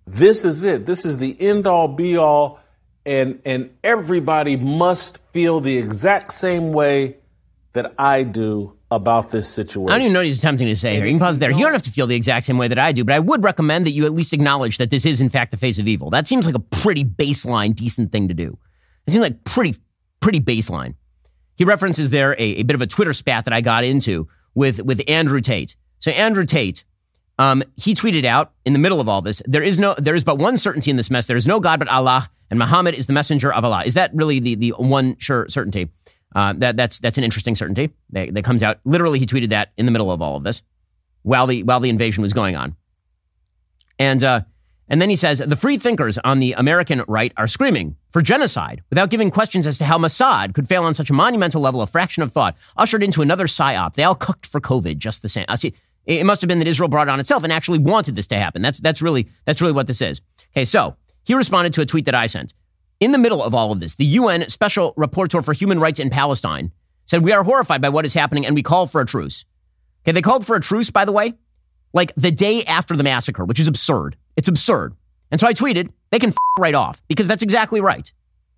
This is it. This is the end all be all. And everybody must feel the exact same way that I do about this situation. I don't even know what he's attempting to say here. You can pause there. You don't have to feel the exact same way that I do, but I would recommend that you at least acknowledge that this is, in fact, the face of evil. That seems like a pretty baseline, decent thing to do. It seems like pretty baseline. He references there a bit of a Twitter spat that I got into with Andrew Tate. So Andrew Tate, he tweeted out in the middle of all this, there is but one certainty in this mess. There is no God but Allah, and Muhammad is the messenger of Allah. Is that really the one sure certainty? That's an interesting certainty that comes out. Literally, he tweeted that in the middle of all of this, while the invasion was going on. And then he says, the free thinkers on the American right are screaming for genocide without giving questions as to how Mossad could fail on such a monumental level. A fraction of thought ushered into another psyop. They all cooked for COVID just the same. See, it must have been that Israel brought it on itself and actually wanted this to happen. That's really what this is. Okay, so he responded to a tweet that I sent. In the middle of all of this, the UN Special Rapporteur for Human Rights in Palestine said, we are horrified by what is happening and we call for a truce. Okay, they called for a truce, by the way, like the day after the massacre, which is absurd. It's absurd. And so I tweeted, they can right off, because that's exactly right.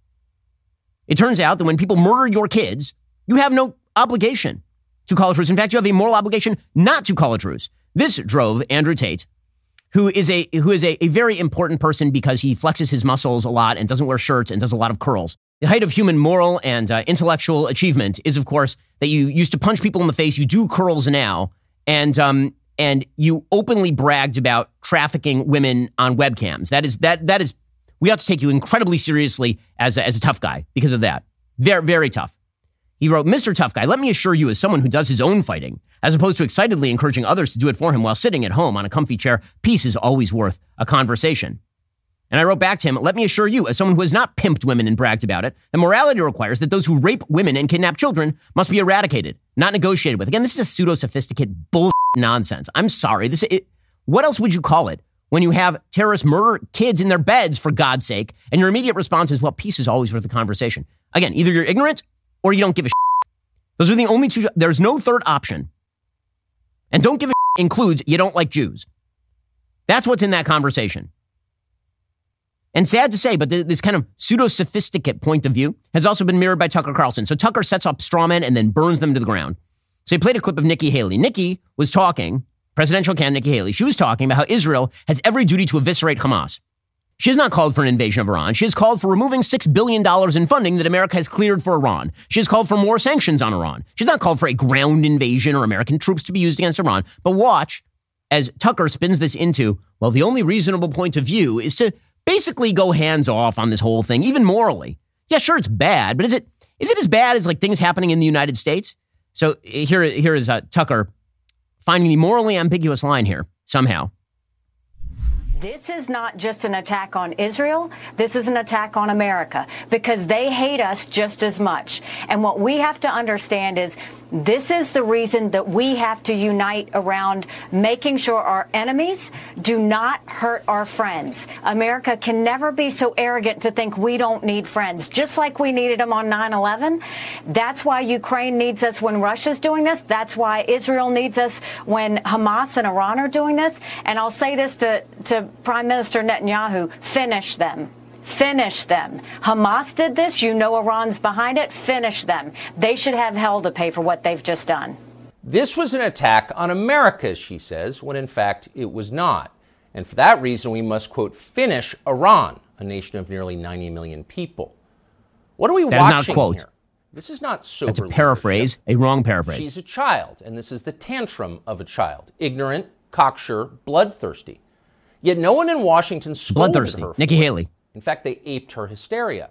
It turns out that when people murder your kids, you have no obligation to call a truce. In fact, you have a moral obligation not to call a truce. This drove Andrew Tate, who is a very important person because he flexes his muscles a lot and doesn't wear shirts and does a lot of curls. The height of human moral and intellectual achievement is, of course, that you used to punch people in the face. You do curls now, and you openly bragged about trafficking women on webcams. That is. We ought to take you incredibly seriously as a tough guy because of that. Very, very tough. He wrote, Mr. Tough Guy, let me assure you as someone who does his own fighting, as opposed to excitedly encouraging others to do it for him while sitting at home on a comfy chair, peace is always worth a conversation. And I wrote back to him, let me assure you, as someone who has not pimped women and bragged about it, that morality requires that those who rape women and kidnap children must be eradicated, not negotiated with. Again, this is a pseudo-sophisticated bullshit nonsense. I'm sorry. What else would you call it when you have terrorists murder kids in their beds, for God's sake, and your immediate response is, well, peace is always worth a conversation. Again, either you're ignorant or you don't give a shit. Those are the only two. There's no third option. And don't give a shit includes you don't like Jews. That's what's in that conversation. And sad to say, but this kind of pseudo-sophisticate point of view has also been mirrored by Tucker Carlson. So Tucker sets up straw men and then burns them to the ground. So he played a clip of Nikki Haley. Nikki was talking, presidential candidate Nikki Haley, she was talking about how Israel has every duty to eviscerate Hamas. She has not called for an invasion of Iran. She has called for removing $6 billion in funding that America has cleared for Iran. She has called for more sanctions on Iran. She's not called for a ground invasion or American troops to be used against Iran. But watch as Tucker spins this into, well, the only reasonable point of view is to basically go hands off on this whole thing, even morally. Yeah, sure, it's bad, but is it as bad as like things happening in the United States? So here is Tucker finding the morally ambiguous line here somehow. This is not just an attack on Israel. This is an attack on America because they hate us just as much. And what we have to understand is this is the reason that we have to unite around making sure our enemies do not hurt our friends. America can never be so arrogant to think we don't need friends, just like we needed them on 9/11. That's why Ukraine needs us when Russia's doing this. That's why Israel needs us when Hamas and Iran are doing this. And I'll say this to Prime Minister Netanyahu, finish them. Finish them. Hamas did this. You know Iran's behind it. Finish them. They should have hell to pay for what they've just done. This was an attack on America, she says, when in fact it was not. And for that reason, we must, quote, finish Iran, a nation of nearly 90 million people. What are we watching not quote. Here? This is not sober That's a paraphrase, leadership. a wrong paraphrase. She's a child, and this is the tantrum of a child. Ignorant, cocksure, bloodthirsty. Yet no one in Washington scolded bloodthirsty. her. Nikki Haley. In fact, they aped her hysteria.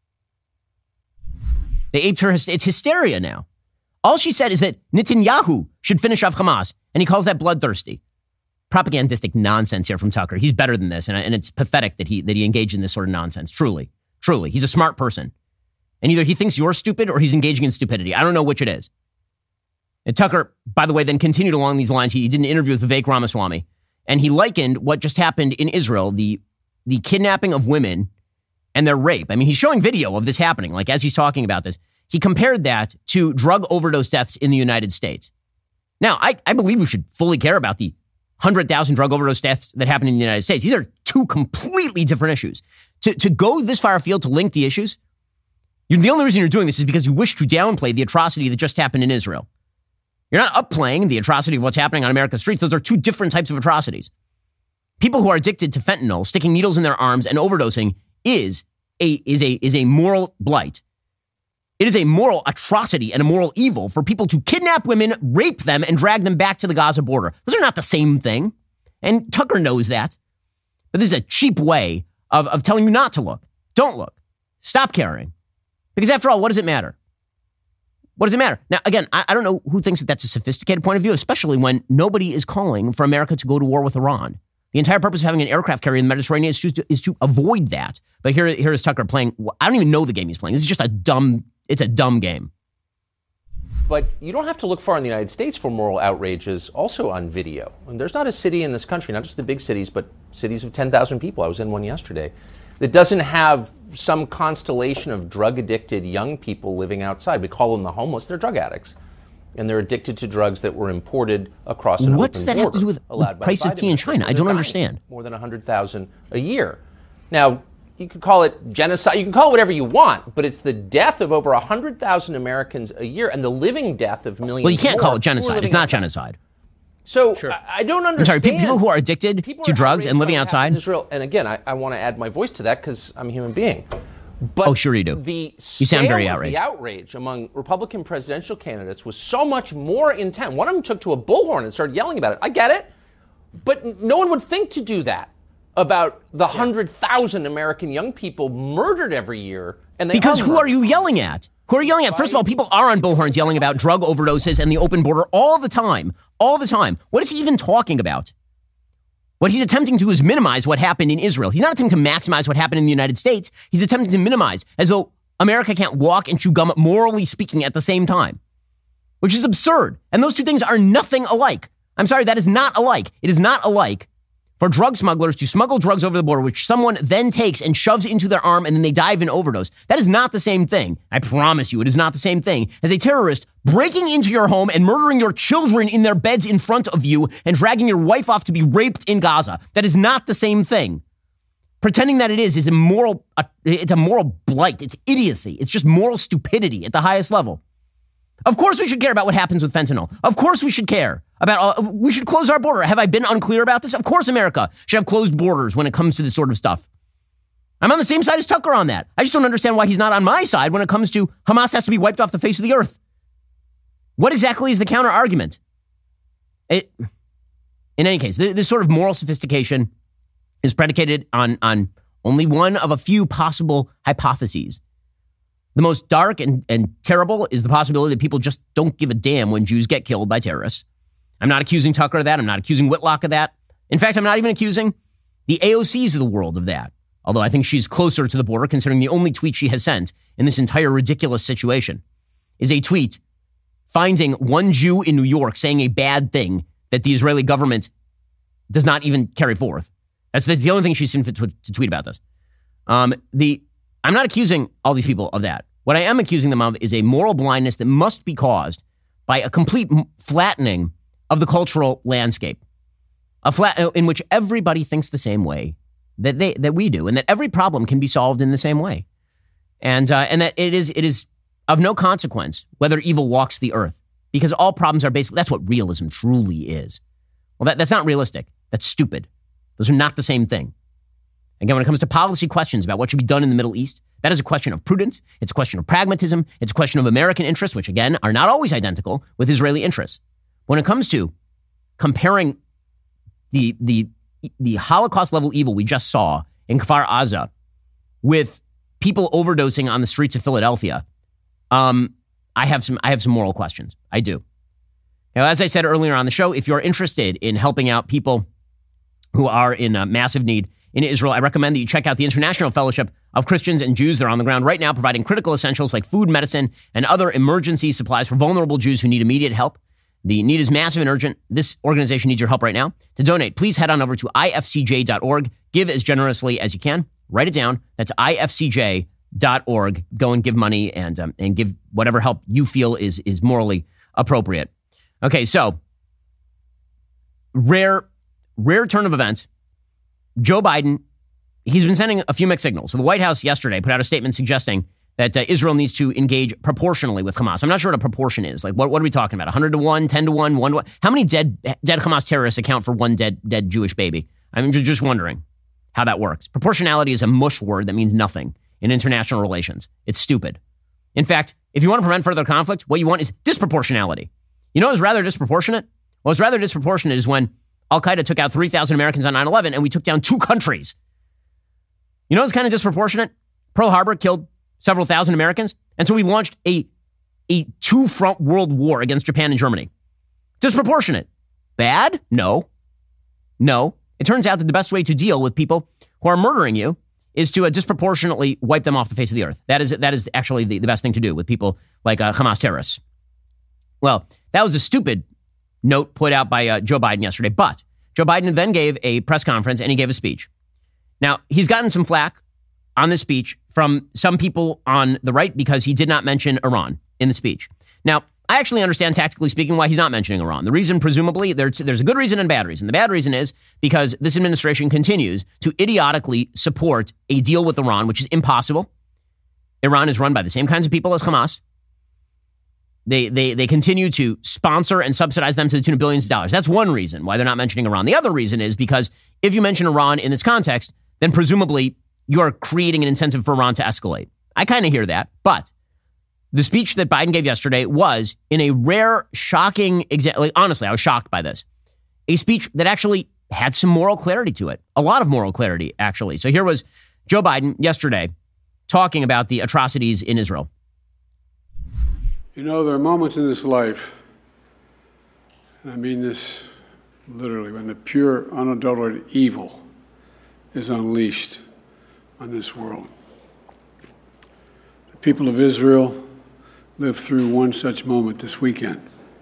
They aped her. It's hysteria now. All she said is that Netanyahu should finish off Hamas, and he calls that bloodthirsty. Propagandistic nonsense here from Tucker. He's better than this, and it's pathetic that he engaged in this sort of nonsense. Truly. He's a smart person. And either he thinks you're stupid or he's engaging in stupidity. I don't know which it is. And Tucker, by the way, then continued along these lines. He did an interview with Vivek Ramaswamy, and he likened what just happened in Israel, the kidnapping of women and their rape. I mean, he's showing video of this happening, like as he's talking about this. He compared that to drug overdose deaths in the United States. Now, I believe we should fully care about the 100,000 drug overdose deaths that happen in the United States. These are two completely different issues. To go this far afield to link the issues, the only reason you're doing this is because you wish to downplay the atrocity that just happened in Israel. You're not upplaying the atrocity of what's happening on America's streets. Those are two different types of atrocities. People who are addicted to fentanyl, sticking needles in their arms and overdosing is a moral blight. It is a moral atrocity and a moral evil for people to kidnap women, rape them, and drag them back to the Gaza border. Those are not the same thing. And Tucker knows that. But this is a cheap way of telling you not to look. Don't look. Stop caring. Because after all, what does it matter? What does it matter? Now, again, I don't know who thinks that that's a sophisticated point of view, especially when nobody is calling for America to go to war with Iran. The entire purpose of having an aircraft carrier in the Mediterranean is to avoid that. But here is Tucker playing. I don't even know the game he's playing. This is just a dumb game. But you don't have to look far in the United States for moral outrages also on video. And there's not a city in this country, not just the big cities, but cities of 10,000 people. I was in one yesterday that doesn't have some constellation of drug-addicted young people living outside. We call them the homeless. They're drug addicts. And they're addicted to drugs that were imported across an open border. What does that have to do with the price of tea in China? I don't understand. More than 100,000 a year. Now, you could call it genocide. You can call it whatever you want, but it's the death of over 100,000 Americans a year and the living death of millions. Well, you can't more call it genocide. It's not genocide. So I don't understand. I'm sorry, people who are addicted to drugs and living outside. In Israel, and again, I want to add my voice to that because I'm a human being. But sure you do. You sound very outraged. The outrage among Republican presidential candidates was so much more intense. One of them took to a bullhorn and started yelling about it. I get it, but no one would think to do that about the 100,000 American young people murdered every year. And because who are you yelling at? Who are you yelling at? First of all, people are on bullhorns yelling about drug overdoses and the open border all the time. All the time. What is he even talking about? What he's attempting to do is minimize what happened in Israel. He's not attempting to maximize what happened in the United States. He's attempting to minimize, as though America can't walk and chew gum, morally speaking, at the same time, which is absurd. And those two things are nothing alike. I'm sorry, that is not alike. It is not alike for drug smugglers to smuggle drugs over the border, which someone then takes and shoves into their arm and then they die of an overdose. That is not the same thing. I promise you, it is not the same thing as a terrorist breaking into your home and murdering your children in their beds in front of you and dragging your wife off to be raped in Gaza. That is not the same thing. Pretending that it is a moral blight. It's idiocy. It's just moral stupidity at the highest level. Of course we should care about what happens with fentanyl. Of course we should care about, we should close our border. Have I been unclear about this? Of course America should have closed borders when it comes to this sort of stuff. I'm on the same side as Tucker on that. I just don't understand why he's not on my side when it comes to Hamas has to be wiped off the face of the earth. What exactly is the counter argument? In any case, this sort of moral sophistication is predicated on only one of a few possible hypotheses. The most dark and terrible is the possibility that people just don't give a damn when Jews get killed by terrorists. I'm not accusing Tucker of that. I'm not accusing Whitlock of that. In fact, I'm not even accusing the AOCs of the world of that. Although I think she's closer to the border, considering the only tweet she has sent in this entire ridiculous situation is a tweet finding one Jew in New York saying a bad thing that the Israeli government does not even carry forth. That's the only thing she's seen fit to tweet about this. I'm not accusing all these people of that. What I am accusing them of is a moral blindness that must be caused by a complete flattening of the cultural landscape, in which everybody thinks the same way that we do, and that every problem can be solved in the same way, and that it is of no consequence whether evil walks the earth, because all problems are basically, that's what realism truly is. Well, that's not realistic. That's stupid. Those are not the same thing. Again, when it comes to policy questions about what should be done in the Middle East, that is a question of prudence. It's a question of pragmatism. It's a question of American interests, which, again, are not always identical with Israeli interests. When it comes to comparing the Holocaust-level evil we just saw in Kfar Aza with people overdosing on the streets of Philadelphia, I have some moral questions. I do. Now, as I said earlier on the show, if you're interested in helping out people who are in massive need in Israel, I recommend that you check out the International Fellowship of Christians and Jews. They're on the ground right now providing critical essentials like food, medicine, and other emergency supplies for vulnerable Jews who need immediate help. The need is massive and urgent. This organization needs your help right now. To donate, please head on over to ifcj.org. Give as generously as you can. Write it down. That's ifcj.org. Go and give money and give whatever help you feel is morally appropriate. Okay, so rare rare turn of events, Joe Biden, he's been sending a few mixed signals. So the White House yesterday put out a statement suggesting that Israel needs to engage proportionally with Hamas. I'm not sure what a proportion is. Like, what are we talking about? 100 to 1, 10 to 1, 1 to 1? How many dead Hamas terrorists account for one dead Jewish baby? I'm just wondering how that works. Proportionality is a mush word that means nothing in international relations. It's stupid. In fact, if you want to prevent further conflict, what you want is disproportionality. You know what's rather disproportionate? What's rather disproportionate is when Al-Qaeda took out 3,000 Americans on 9/11 and we took down 2 countries. You know what's kind of disproportionate? Pearl Harbor killed several thousand Americans. And so we launched a 2-front world war against Japan and Germany. Disproportionate. Bad? No. It turns out that the best way to deal with people who are murdering you is to disproportionately wipe them off the face of the earth. That is actually the best thing to do with people like Hamas terrorists. Well, that was a stupid note put out by Joe Biden yesterday. But Joe Biden then gave a press conference and he gave a speech. Now, he's gotten some flack on this speech from some people on the right because he did not mention Iran in the speech. Now, I actually understand, tactically speaking, why he's not mentioning Iran. The reason, presumably, there's a good reason and a bad reason. The bad reason is because this administration continues to idiotically support a deal with Iran, which is impossible. Iran is run by the same kinds of people as Hamas. They continue to sponsor and subsidize them to the tune of billions of dollars. That's one reason why they're not mentioning Iran. The other reason is because if you mention Iran in this context, then presumably you are creating an incentive for Iran to escalate. I kind of hear that, but the speech that Biden gave yesterday was, in a rare, shocking example, honestly, I was shocked by this, a speech that actually had some moral clarity to it, a lot of moral clarity, actually. So here was Joe Biden yesterday talking about the atrocities in Israel. You know, there are moments in this life, and I mean this literally, when the pure, unadulterated evil is unleashed on this world. The people of Israel lived through one such moment this weekend.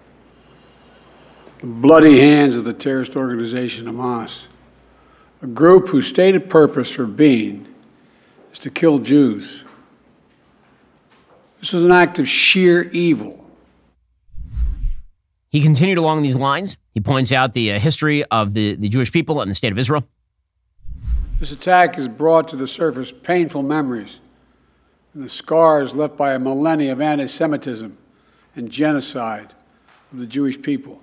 The bloody hands of the terrorist organization Hamas, a group whose stated purpose for being is to kill Jews. This was an act of sheer evil. He continued along these lines. He points out the history of the Jewish people and the state of Israel. This attack has brought to the surface painful memories and the scars left by a millennia of anti-Semitism and genocide of the Jewish people.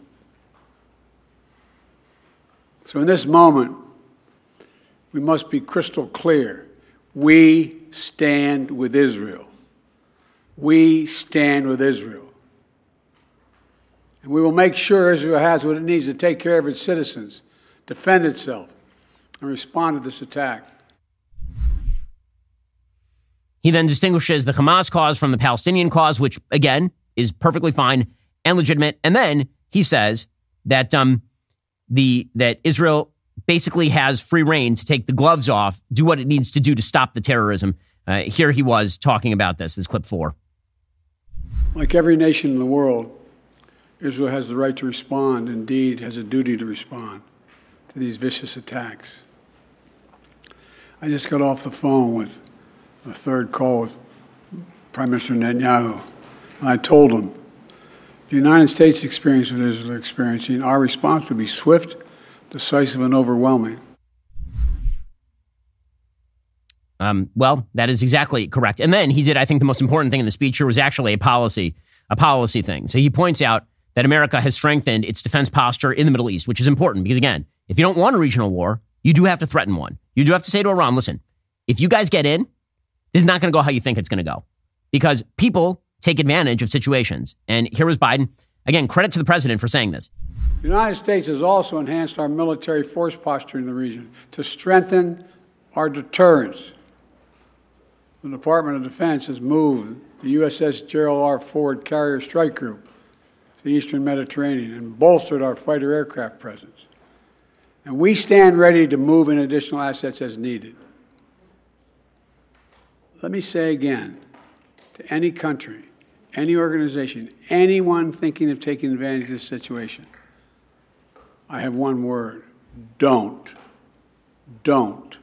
So in this moment, we must be crystal clear. We stand with Israel. We stand with Israel. And we will make sure Israel has what it needs to take care of its citizens, defend itself, and respond to this attack. He then distinguishes the Hamas cause from the Palestinian cause, which, again, is perfectly fine and legitimate. And then he says that that Israel basically has free reign to take the gloves off, do what it needs to do to stop the terrorism. Here he was talking about this clip 4. Like every nation in the world, Israel has the right to respond, indeed has a duty to respond to these vicious attacks. I just got off the phone with a third call with Prime Minister Netanyahu, and I told him, the United States experience what Israel is experiencing, our response will be swift, decisive, and overwhelming. Well, that is exactly correct. And then he did, I think, the most important thing in the speech here was actually a policy thing. So he points out that America has strengthened its defense posture in the Middle East, which is important because, again, if you don't want a regional war, you do have to threaten one. You do have to say to Iran, listen, if you guys get in, this is not going to go how you think it's going to go, because people take advantage of situations. And here was Biden. Again, credit to the president for saying this. The United States has also enhanced our military force posture in the region to strengthen our deterrence. The Department of Defense has moved the USS Gerald R. Ford Carrier Strike Group to the Eastern Mediterranean and bolstered our fighter aircraft presence. And we stand ready to move in additional assets as needed. Let me say again, to any country, any organization, anyone thinking of taking advantage of this situation, I have one word: don't. Don't.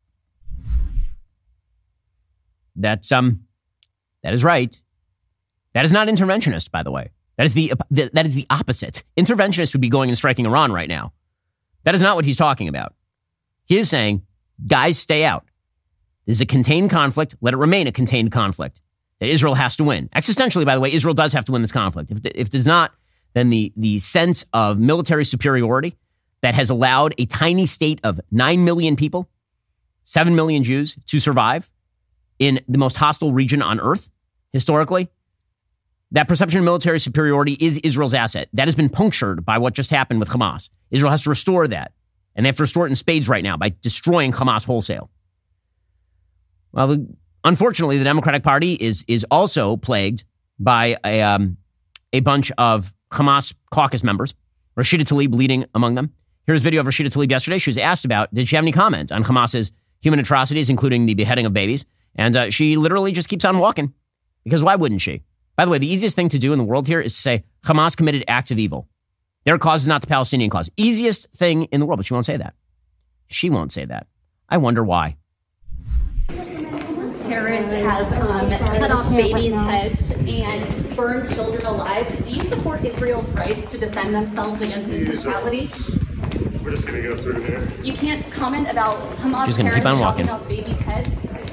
That is right. That is not interventionist, by the way. That is the opposite. Interventionist would be going and striking Iran right now. That is not what he's talking about. He is saying, guys, stay out. This is a contained conflict. Let it remain a contained conflict that Israel has to win. Existentially, by the way, Israel does have to win this conflict. If it does not, then the sense of military superiority that has allowed a tiny state of 9 million people, 7 million Jews to survive in the most hostile region on earth, historically, that perception of military superiority is Israel's asset. That has been punctured by what just happened with Hamas. Israel has to restore that. And they have to restore it in spades right now by destroying Hamas wholesale. Well, unfortunately, the Democratic Party is also plagued by a bunch of Hamas caucus members, Rashida Tlaib leading among them. Here's a video of Rashida Tlaib yesterday. She was asked about, did she have any comment on Hamas's human atrocities, including the beheading of babies? And she literally just keeps on walking, because why wouldn't she? By the way, the easiest thing to do in the world here is to say Hamas committed acts of evil. Their cause is not the Palestinian cause. Easiest thing in the world, but she won't say that. She won't say that. I wonder why. Terrorists have cut off babies' heads and burned children alive. Do you support Israel's rights to defend themselves against this brutality? We're just going to go through here. You can't comment about Hamas She's gonna terrorists keep on walking. chopping off babies' heads?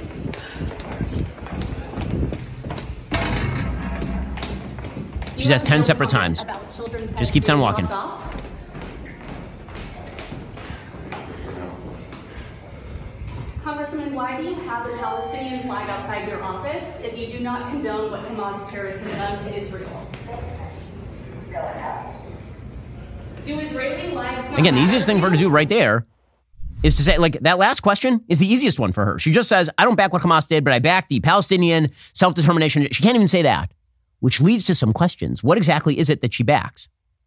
She's asked 10 separate times. Just keeps on walking. Congressman, why do you have the Palestinian flag outside your office if you do not condone what Hamas terrorists have done to Israel? Do Israeli lives not Again, the easiest thing for her to do right there is to say, like, that last question is the easiest one for her. She just says, I don't back what Hamas did, but I back the Palestinian self-determination. She can't even say that, which leads to some questions. What exactly is it that she backs?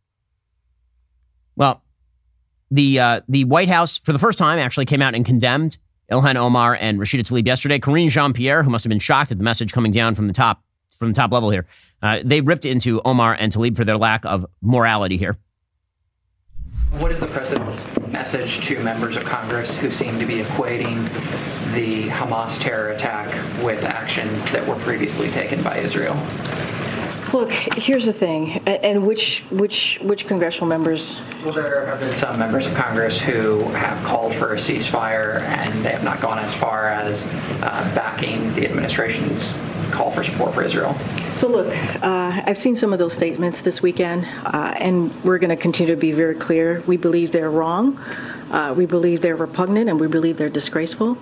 Well, the White House, for the first time, actually came out and condemned Ilhan Omar and Rashida Tlaib yesterday. Karine Jean-Pierre, who must have been shocked at the message coming down from the top level here, they ripped into Omar and Tlaib for their lack of morality here. What is the president's message to members of Congress who seem to be equating the Hamas terror attack with actions that were previously taken by Israel? Look, here's the thing, and which congressional members? Well, there have been some members of Congress who have called for a ceasefire, and they have not gone as far as backing the administration's call for support for Israel. So look, I've seen some of those statements this weekend, and we're going to continue to be very clear. We believe they're wrong. We believe they're repugnant, and we believe they're disgraceful.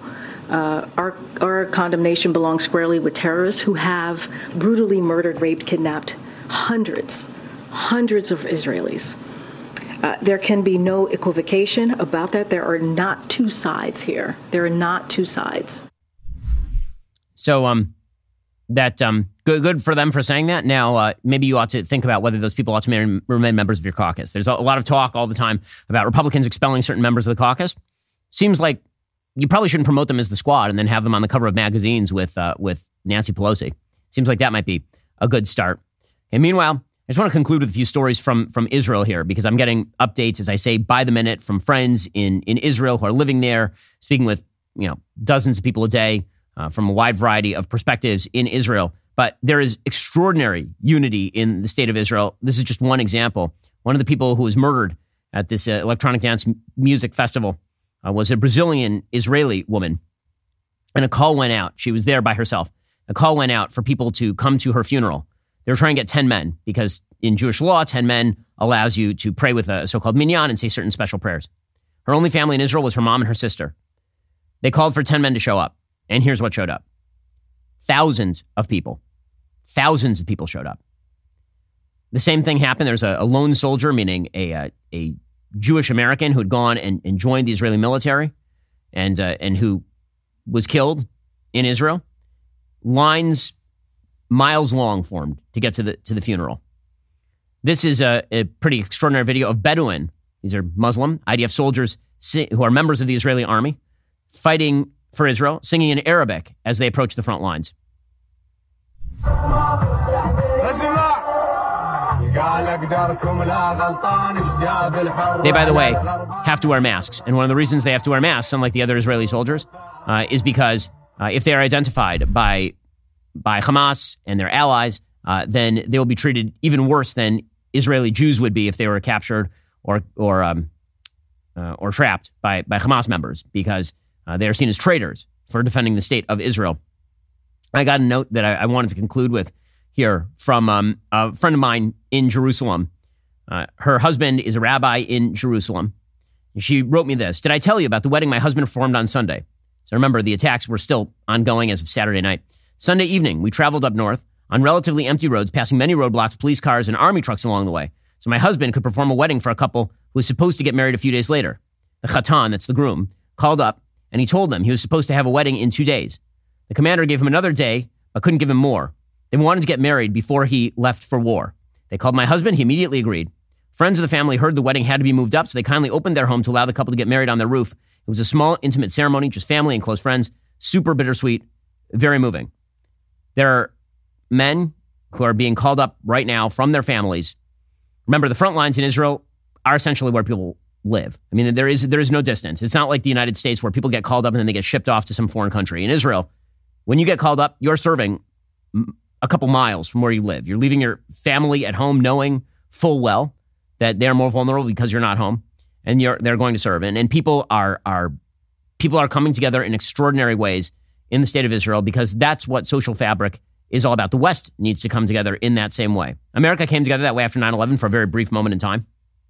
Our condemnation belongs squarely with terrorists who have brutally murdered, raped, kidnapped hundreds of Israelis. There can be no equivocation about that. There are not two sides here. There are not two sides. So, good for them for saying that. Now, maybe you ought to think about whether those people ought to remain members of your caucus. There's a lot of talk all the time about Republicans expelling certain members of the caucus. Seems like you probably shouldn't promote them as the squad and then have them on the cover of magazines with Nancy Pelosi. Seems like that might be a good start. And meanwhile, I just want to conclude with a few stories from Israel here, because I'm getting updates, as I say, by the minute from friends in Israel who are living there, speaking with dozens of people a day from a wide variety of perspectives in Israel. But there is extraordinary unity in the state of Israel. This is just one example. One of the people who was murdered at this electronic dance music festival was a Brazilian Israeli woman. And a call went out. She was there by herself. A call went out for people to come to her funeral. They were trying to get 10 men because in Jewish law, 10 men allows you to pray with a so-called minyan and say certain special prayers. Her only family in Israel was her mom and her sister. They called for 10 men to show up. And here's what showed up. Thousands of people showed up. The same thing happened. There's a lone soldier, meaning a Jewish American who had gone and joined the Israeli military and who was killed in Israel. Lines miles long formed to get to the funeral. This is a pretty extraordinary video of Bedouin. These are Muslim IDF soldiers who are members of the Israeli army fighting for Israel, singing in Arabic as they approach the front lines. They, by the way, have to wear masks. And one of the reasons they have to wear masks, unlike the other Israeli soldiers, is because if they are identified by Hamas and their allies, then they will be treated even worse than Israeli Jews would be if they were captured or or trapped by Hamas members because they are seen as traitors for defending the state of Israel. I got a note that I wanted to conclude with here from a friend of mine in Jerusalem. Her husband is a rabbi in Jerusalem. She wrote me this. Did I tell you about the wedding my husband performed on Sunday? So remember, the attacks were still ongoing as of Saturday night. Sunday evening, we traveled up north on relatively empty roads, passing many roadblocks, police cars, and army trucks along the way. So my husband could perform a wedding for a couple who was supposed to get married a few days later. The Khatan, that's the groom, called up and he told them he was supposed to have a wedding in 2 days. The commander gave him another day, but couldn't give him more. They wanted to get married before he left for war. They called my husband. He immediately agreed. Friends of the family heard the wedding had to be moved up, so they kindly opened their home to allow the couple to get married on their roof. It was a small, intimate ceremony, just family and close friends. Super bittersweet, very moving. There are men who are being called up right now from their families. Remember, the front lines in Israel are essentially where people live. I mean, there is no distance. It's not like the United States where people get called up and then they get shipped off to some foreign country. In Israel, when you get called up, you're serving a couple miles from where you live. You're leaving your family at home knowing full well that they're more vulnerable because you're not home, and they're going to serve. And people are coming together in extraordinary ways in the state of Israel because that's what social fabric is all about. The West needs to come together in that same way. America came together that way after 9/11 for a very brief moment in time.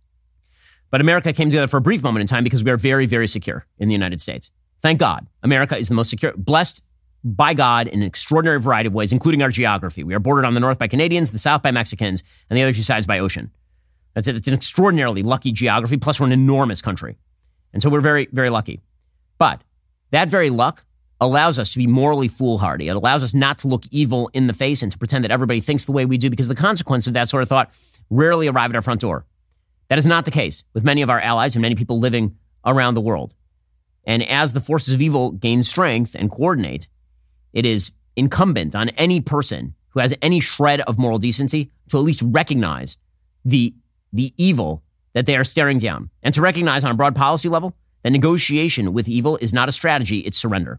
But America came together for a brief moment in time because we are very, very secure in the United States. Thank God. America is the most secure, blessed by God in an extraordinary variety of ways, including our geography. We are bordered on the north by Canadians, the south by Mexicans, and the other two sides by ocean. That's it. It's an extraordinarily lucky geography. Plus, we're an enormous country. And so we're very, very lucky. But that very luck allows us to be morally foolhardy. It allows us not to look evil in the face and to pretend that everybody thinks the way we do, because the consequence of that sort of thought rarely arrive at our front door. That is not the case with many of our allies and many people living around the world. And as the forces of evil gain strength and coordinate, it is incumbent on any person who has any shred of moral decency to at least recognize the evil that they are staring down, and to recognize on a broad policy level that negotiation with evil is not a strategy, it's surrender.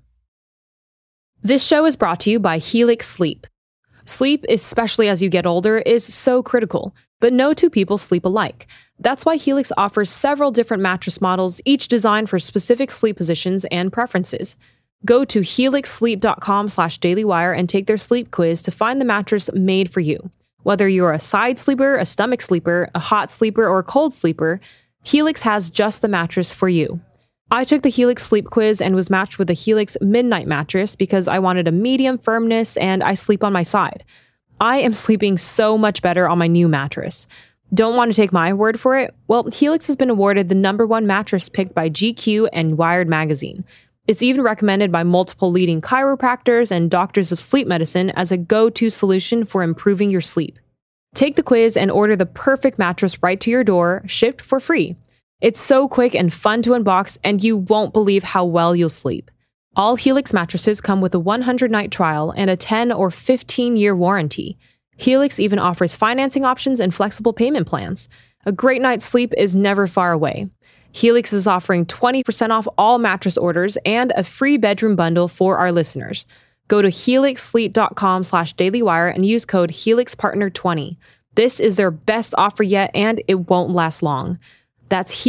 This show is brought to you by Helix Sleep. Sleep, especially as you get older, is so critical, but no two people sleep alike. That's why Helix offers several different mattress models, each designed for specific sleep positions and preferences. Go to helixsleep.com/dailywire and take their sleep quiz to find the mattress made for you. Whether you're a side sleeper, a stomach sleeper, a hot sleeper, or a cold sleeper, Helix has just the mattress for you. I took the Helix sleep quiz and was matched with a Helix Midnight mattress because I wanted a medium firmness and I sleep on my side. I am sleeping so much better on my new mattress. Don't want to take my word for it? Well, Helix has been awarded the #1 mattress picked by GQ and Wired magazine. It's even recommended by multiple leading chiropractors and doctors of sleep medicine as a go-to solution for improving your sleep. Take the quiz and order the perfect mattress right to your door, shipped for free. It's so quick and fun to unbox, and you won't believe how well you'll sleep. All Helix mattresses come with a 100-night trial and a 10 or 15-year warranty. Helix even offers financing options and flexible payment plans. A great night's sleep is never far away. Helix is offering 20% off all mattress orders and a free bedroom bundle for our listeners. Go to helixsleep.com/dailywire and use code HelixPartner20. This is their best offer yet, and it won't last long. That's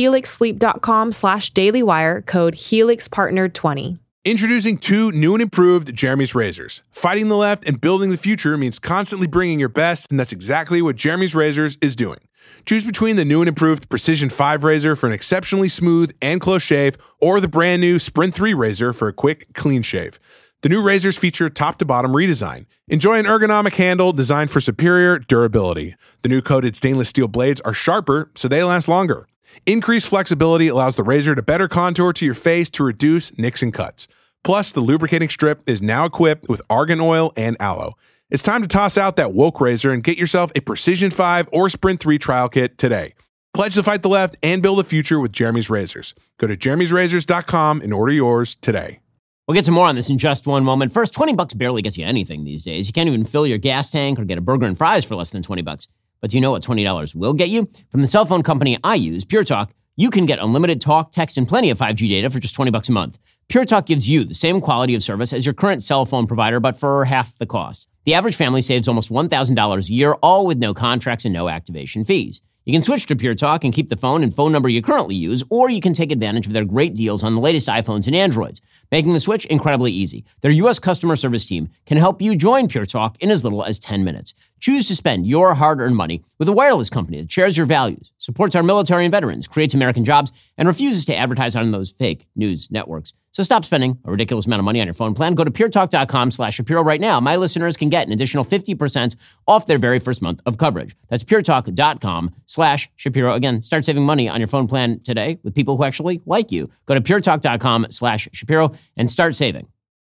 helixsleep.com/dailywire, code HelixPartner20. Introducing 2 new and improved Jeremy's razors. Fighting the left and building the future means constantly bringing your best, and that's exactly what Jeremy's Razors is doing. Choose between the new and improved Precision 5 razor for an exceptionally smooth and close shave, or the brand new Sprint 3 razor for a quick, clean shave. The new razors feature top-to-bottom redesign. Enjoy an ergonomic handle designed for superior durability. The new coated stainless steel blades are sharper, so they last longer. Increased flexibility allows the razor to better contour to your face to reduce nicks and cuts. Plus, the lubricating strip is now equipped with argan oil and aloe. It's time to toss out that woke razor and get yourself a Precision 5 or Sprint 3 trial kit today. Pledge to fight the left and build a future with Jeremy's Razors. Go to jeremy'srazors.com and order yours today. We'll get to more on this in just one moment. First, $20 barely gets you anything these days. You can't even fill your gas tank or get a burger and fries for less than $20. But do you know what $20 will get you? From the cell phone company I use, Pure Talk, you can get unlimited talk, text, and plenty of 5G data for just $20 a month. Pure Talk gives you the same quality of service as your current cell phone provider, but for half the cost. The average family saves almost $1,000 a year, all with no contracts and no activation fees. You can switch to Pure Talk and keep the phone and phone number you currently use, or you can take advantage of their great deals on the latest iPhones and Androids, making the switch incredibly easy. Their U.S. customer service team can help you join Pure Talk in as little as 10 minutes. Choose to spend your hard-earned money with a wireless company that shares your values, supports our military and veterans, creates American jobs, and refuses to advertise on those fake news networks. So stop spending a ridiculous amount of money on your phone plan. Go to puretalk.com/Shapiro right now. My listeners can get an additional 50% off their very first month of coverage. That's puretalk.com/Shapiro. Again, start saving money on your phone plan today with people who actually like you. Go to puretalk.com/Shapiro and start saving.